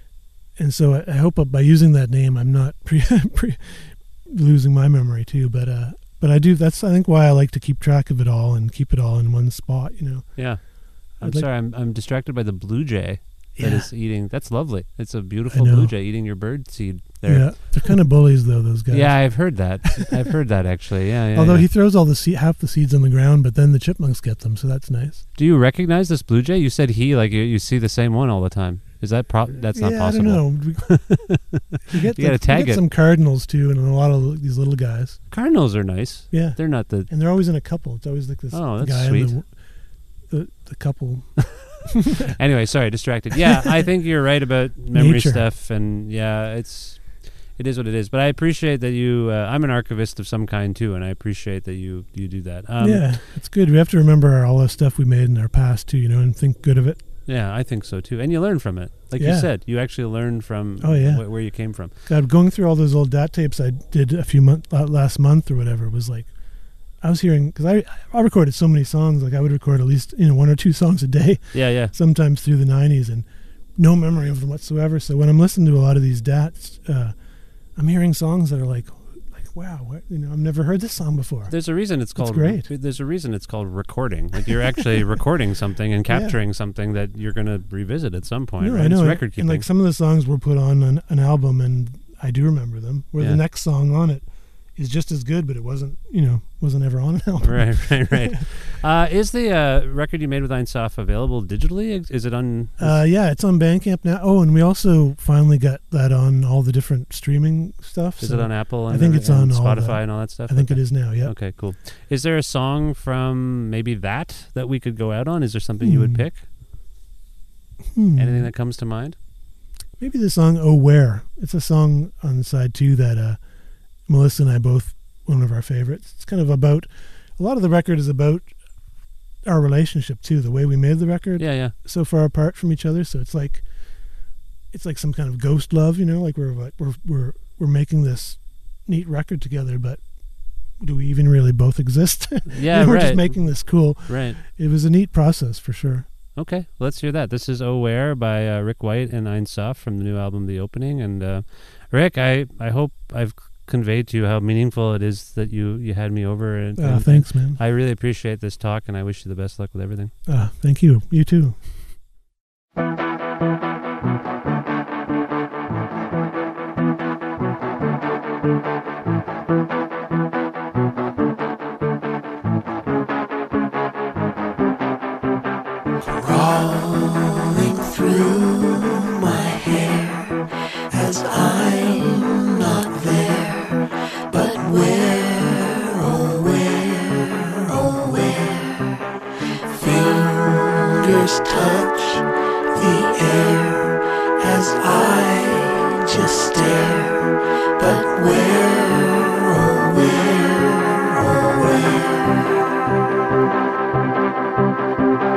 H: And so I, I hope by using that name, I'm not pre, pre losing my memory too. But uh, but I do. That's I think why I like to keep track of it all and keep it all in one spot. You know.
E: Yeah. I'm
H: I'd like,
E: sorry. I'm I'm distracted by the blue jay. That
H: yeah.
E: is eating. That's lovely. It's a beautiful blue jay eating your bird seed there.
H: Yeah, they're kind of bullies though. Those guys.
E: Yeah, I've heard that. I've heard that actually. Yeah, yeah.
H: Although
E: yeah.
H: he throws all the seed, half the seeds on the ground, but then the chipmunks get them, so that's nice.
E: Do you recognize this blue jay? You said he, like you, you see the same one all the time. Is that pro- that's not
H: yeah,
E: possible?
H: I don't know. We, we get,
E: you got to
H: we
E: tag
H: get
E: it.
H: some cardinals too, and a lot of these little guys.
E: Cardinals are nice.
H: Yeah,
E: they're not the.
H: And they're always in a couple. It's always like this.
E: Oh, that's
H: guy
E: sweet.
H: And the, the the couple.
E: Anyway, sorry, distracted. Yeah, I think you're right about memory
H: Nature.
E: stuff, and yeah, it's it is what it is. But I appreciate that you. Uh, I'm an archivist of some kind too, and I appreciate that you you do that. Um,
H: yeah, it's good. We have to remember all the stuff we made in our past too, you know, and think good of it.
E: Yeah, I think so too, and you learn from it. Like
H: yeah.
E: you said, you actually learn from
H: oh, yeah.
E: wh- where you came from.
H: God, going through all those old D A T tapes I did a few months last month or whatever was like. I was hearing, because I, I recorded so many songs, like I would record at least, you know, one or two songs a day.
E: Yeah, yeah.
H: Sometimes through the nineties, and no memory of them whatsoever. So when I'm listening to a lot of these D A Ts, uh, I'm hearing songs that are like, like wow, what, you know, I've never heard this song before.
E: There's a reason it's called.
H: It's great.
E: There's a reason it's called recording. Like, you're actually recording something and capturing yeah. something that you're going to revisit at some point.
H: No,
E: right?
H: I know.
E: It's record keeping.
H: And like some of the songs were put on an, an album, and I do remember them. Where
E: yeah.
H: the next song on it is just as good, but it wasn't, you know, wasn't ever on an album.
E: Right, right, right. uh, is the uh, record you made with Ein Sof available digitally? Is it on? Is
H: uh, yeah, it's on Bandcamp now. Oh, and we also finally got that on all the different streaming stuff.
E: Is
H: so
E: it on Apple? And
H: I think it's
E: and
H: on
E: Spotify
H: all
E: and all that stuff.
H: I think
E: okay.
H: it is now. Yeah.
E: Okay, cool. Is there a song from maybe that that we could go out on? Is there something hmm. you would pick?
H: Hmm.
E: Anything that comes to mind?
H: Maybe the song "Oh Where." It's a song on the side too that uh, Melissa and I both. One of our favorites. It's kind of about, a lot of the record is about our relationship too, the way we made the record.
E: Yeah, yeah.
H: So far apart from each other, so it's like, it's like some kind of ghost love, you know, like we're like we're we're we're making this neat record together, but do we even really both exist?
E: Yeah,
H: you know, we're
E: right.
H: just making this cool.
E: Right.
H: It was a neat process for sure.
E: Okay, let's hear that. This is "Oh Where" by uh, Rick White and Ein Sof from the new album The Opening. And uh, Rick, I I hope I've conveyed to you how meaningful it is that you you had me over, and,
H: uh,
E: and
H: thanks man
E: I really appreciate this talk, and I wish you the best luck with everything.
H: Uh, thank you. You too.
L: Crawling through my hair as I'm not there, but where, oh where, oh where, fingers touch the air as I just stare, but where, oh where, oh where.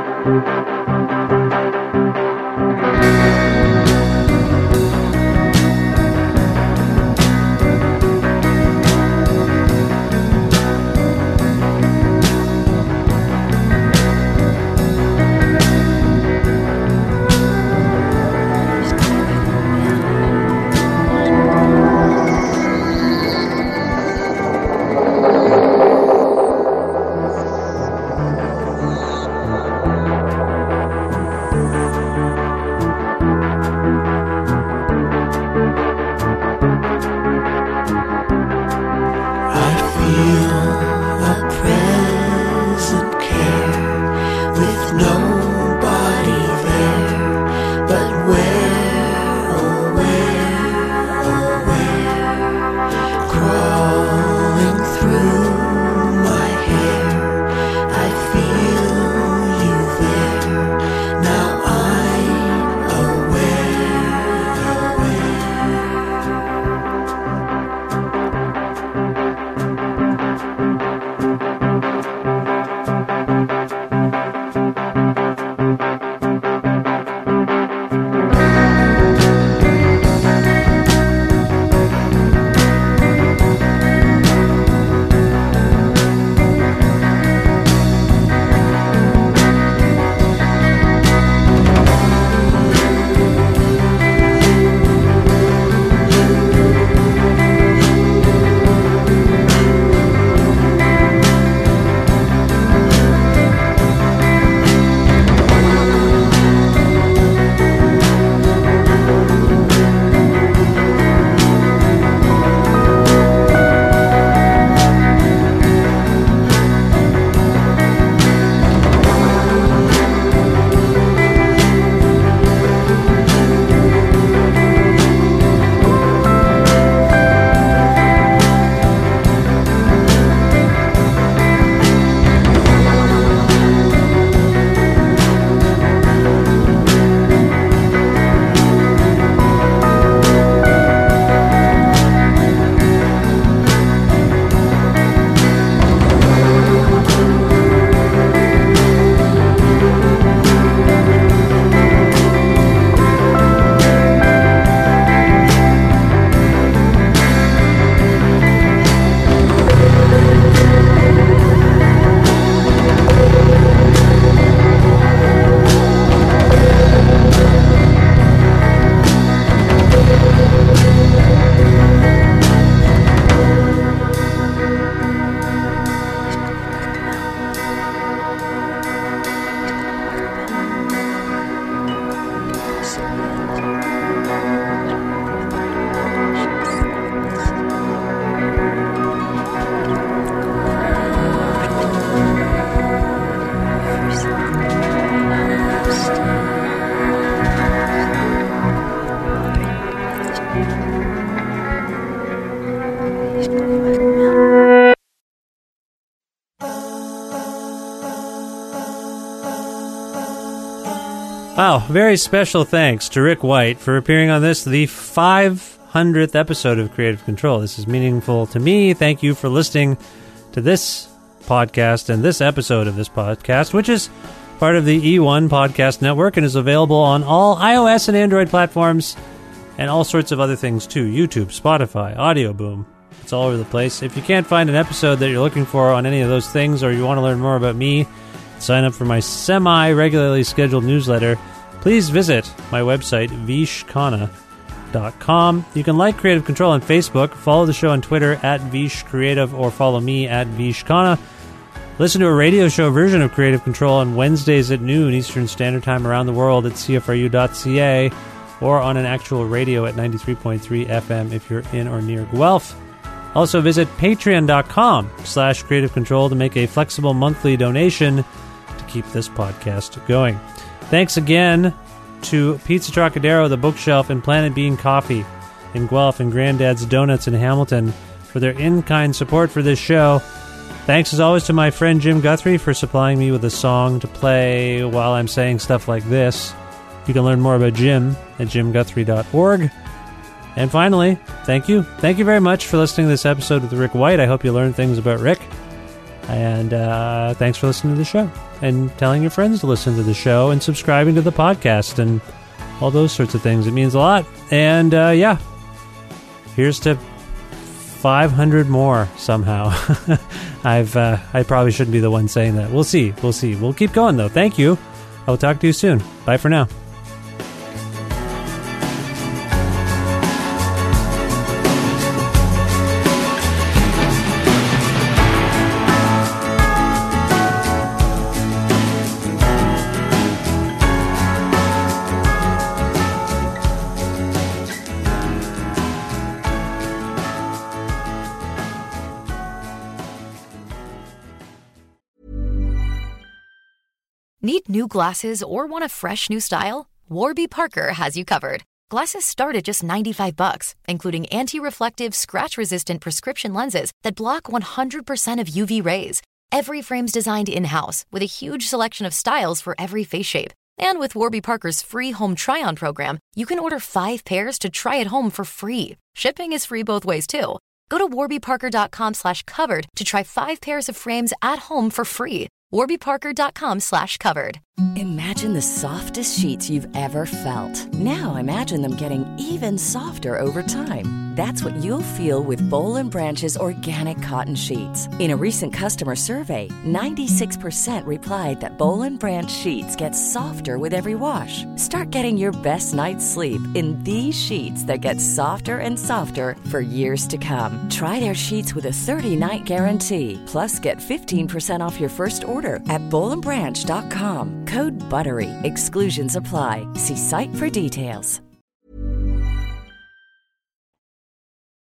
E: Wow, very special thanks to Rick White for appearing on this, the five hundredth episode of Creative Control. This is meaningful to me. Thank you for listening to this podcast and this episode of this podcast, which is part of the E one Podcast Network and is available on all iOS and Android platforms and all sorts of other things too. YouTube, Spotify, Audio Boom. It's all over the place. If you can't find an episode that you're looking for on any of those things, or you want to learn more about me, sign up for my semi-regularly scheduled newsletter, please visit my website, vish khanna dot com. You can like Creative Control on Facebook, follow the show on Twitter at Vish Creative, or follow me at Vish Khanna. Listen to a radio show version of Creative Control on Wednesdays at noon Eastern Standard Time around the world at c f r u dot c a, or on an actual radio at ninety-three point three F M if you're in or near Guelph. Also visit patreon dot com slash creative control to make a flexible monthly donation to keep this podcast going. Thanks again to Pizza Trocadero, The Bookshelf, and Planet Bean Coffee in Guelph, and Granddad's Donuts in Hamilton for their in-kind support for this show. Thanks as always to my friend Jim Guthrie for supplying me with a song to play while I'm saying stuff like this. You can learn more about Jim at jim guthrie dot org. And finally, thank you. Thank you very much for listening to this episode with Rick White. I hope you learned things about Rick. And uh, thanks for listening to the show and telling your friends to listen to the show and subscribing to the podcast and all those sorts of things. It means a lot. And uh, yeah, here's to five hundred more somehow. I've uh, I probably shouldn't be the one saying that. We'll see. We'll see. We'll keep going though. Thank you. I will talk to you soon. Bye for now.
M: Need new glasses or want a fresh new style? Warby Parker has you covered. Glasses start at just ninety-five bucks, including anti-reflective, scratch-resistant prescription lenses that block one hundred percent of U V rays. Every frame's designed in-house with a huge selection of styles for every face shape. And with Warby Parker's free home try-on program, you can order five pairs to try at home for free. Shipping is free both ways, too. Go to warby parker dot com slash covered to try five pairs of frames at home for free. warby parker dot com slash covered.
N: Imagine the softest sheets you've ever felt. Now imagine them getting even softer over time. That's what you'll feel with Boll and Branch's organic cotton sheets. In a recent customer survey, ninety-six percent replied that Boll and Branch sheets get softer with every wash. Start getting your best night's sleep in these sheets that get softer and softer for years to come. Try their sheets with a thirty-night guarantee. Plus, get fifteen percent off your first order at boll and branch dot com. Code BUTTERY. Exclusions apply. See site for details.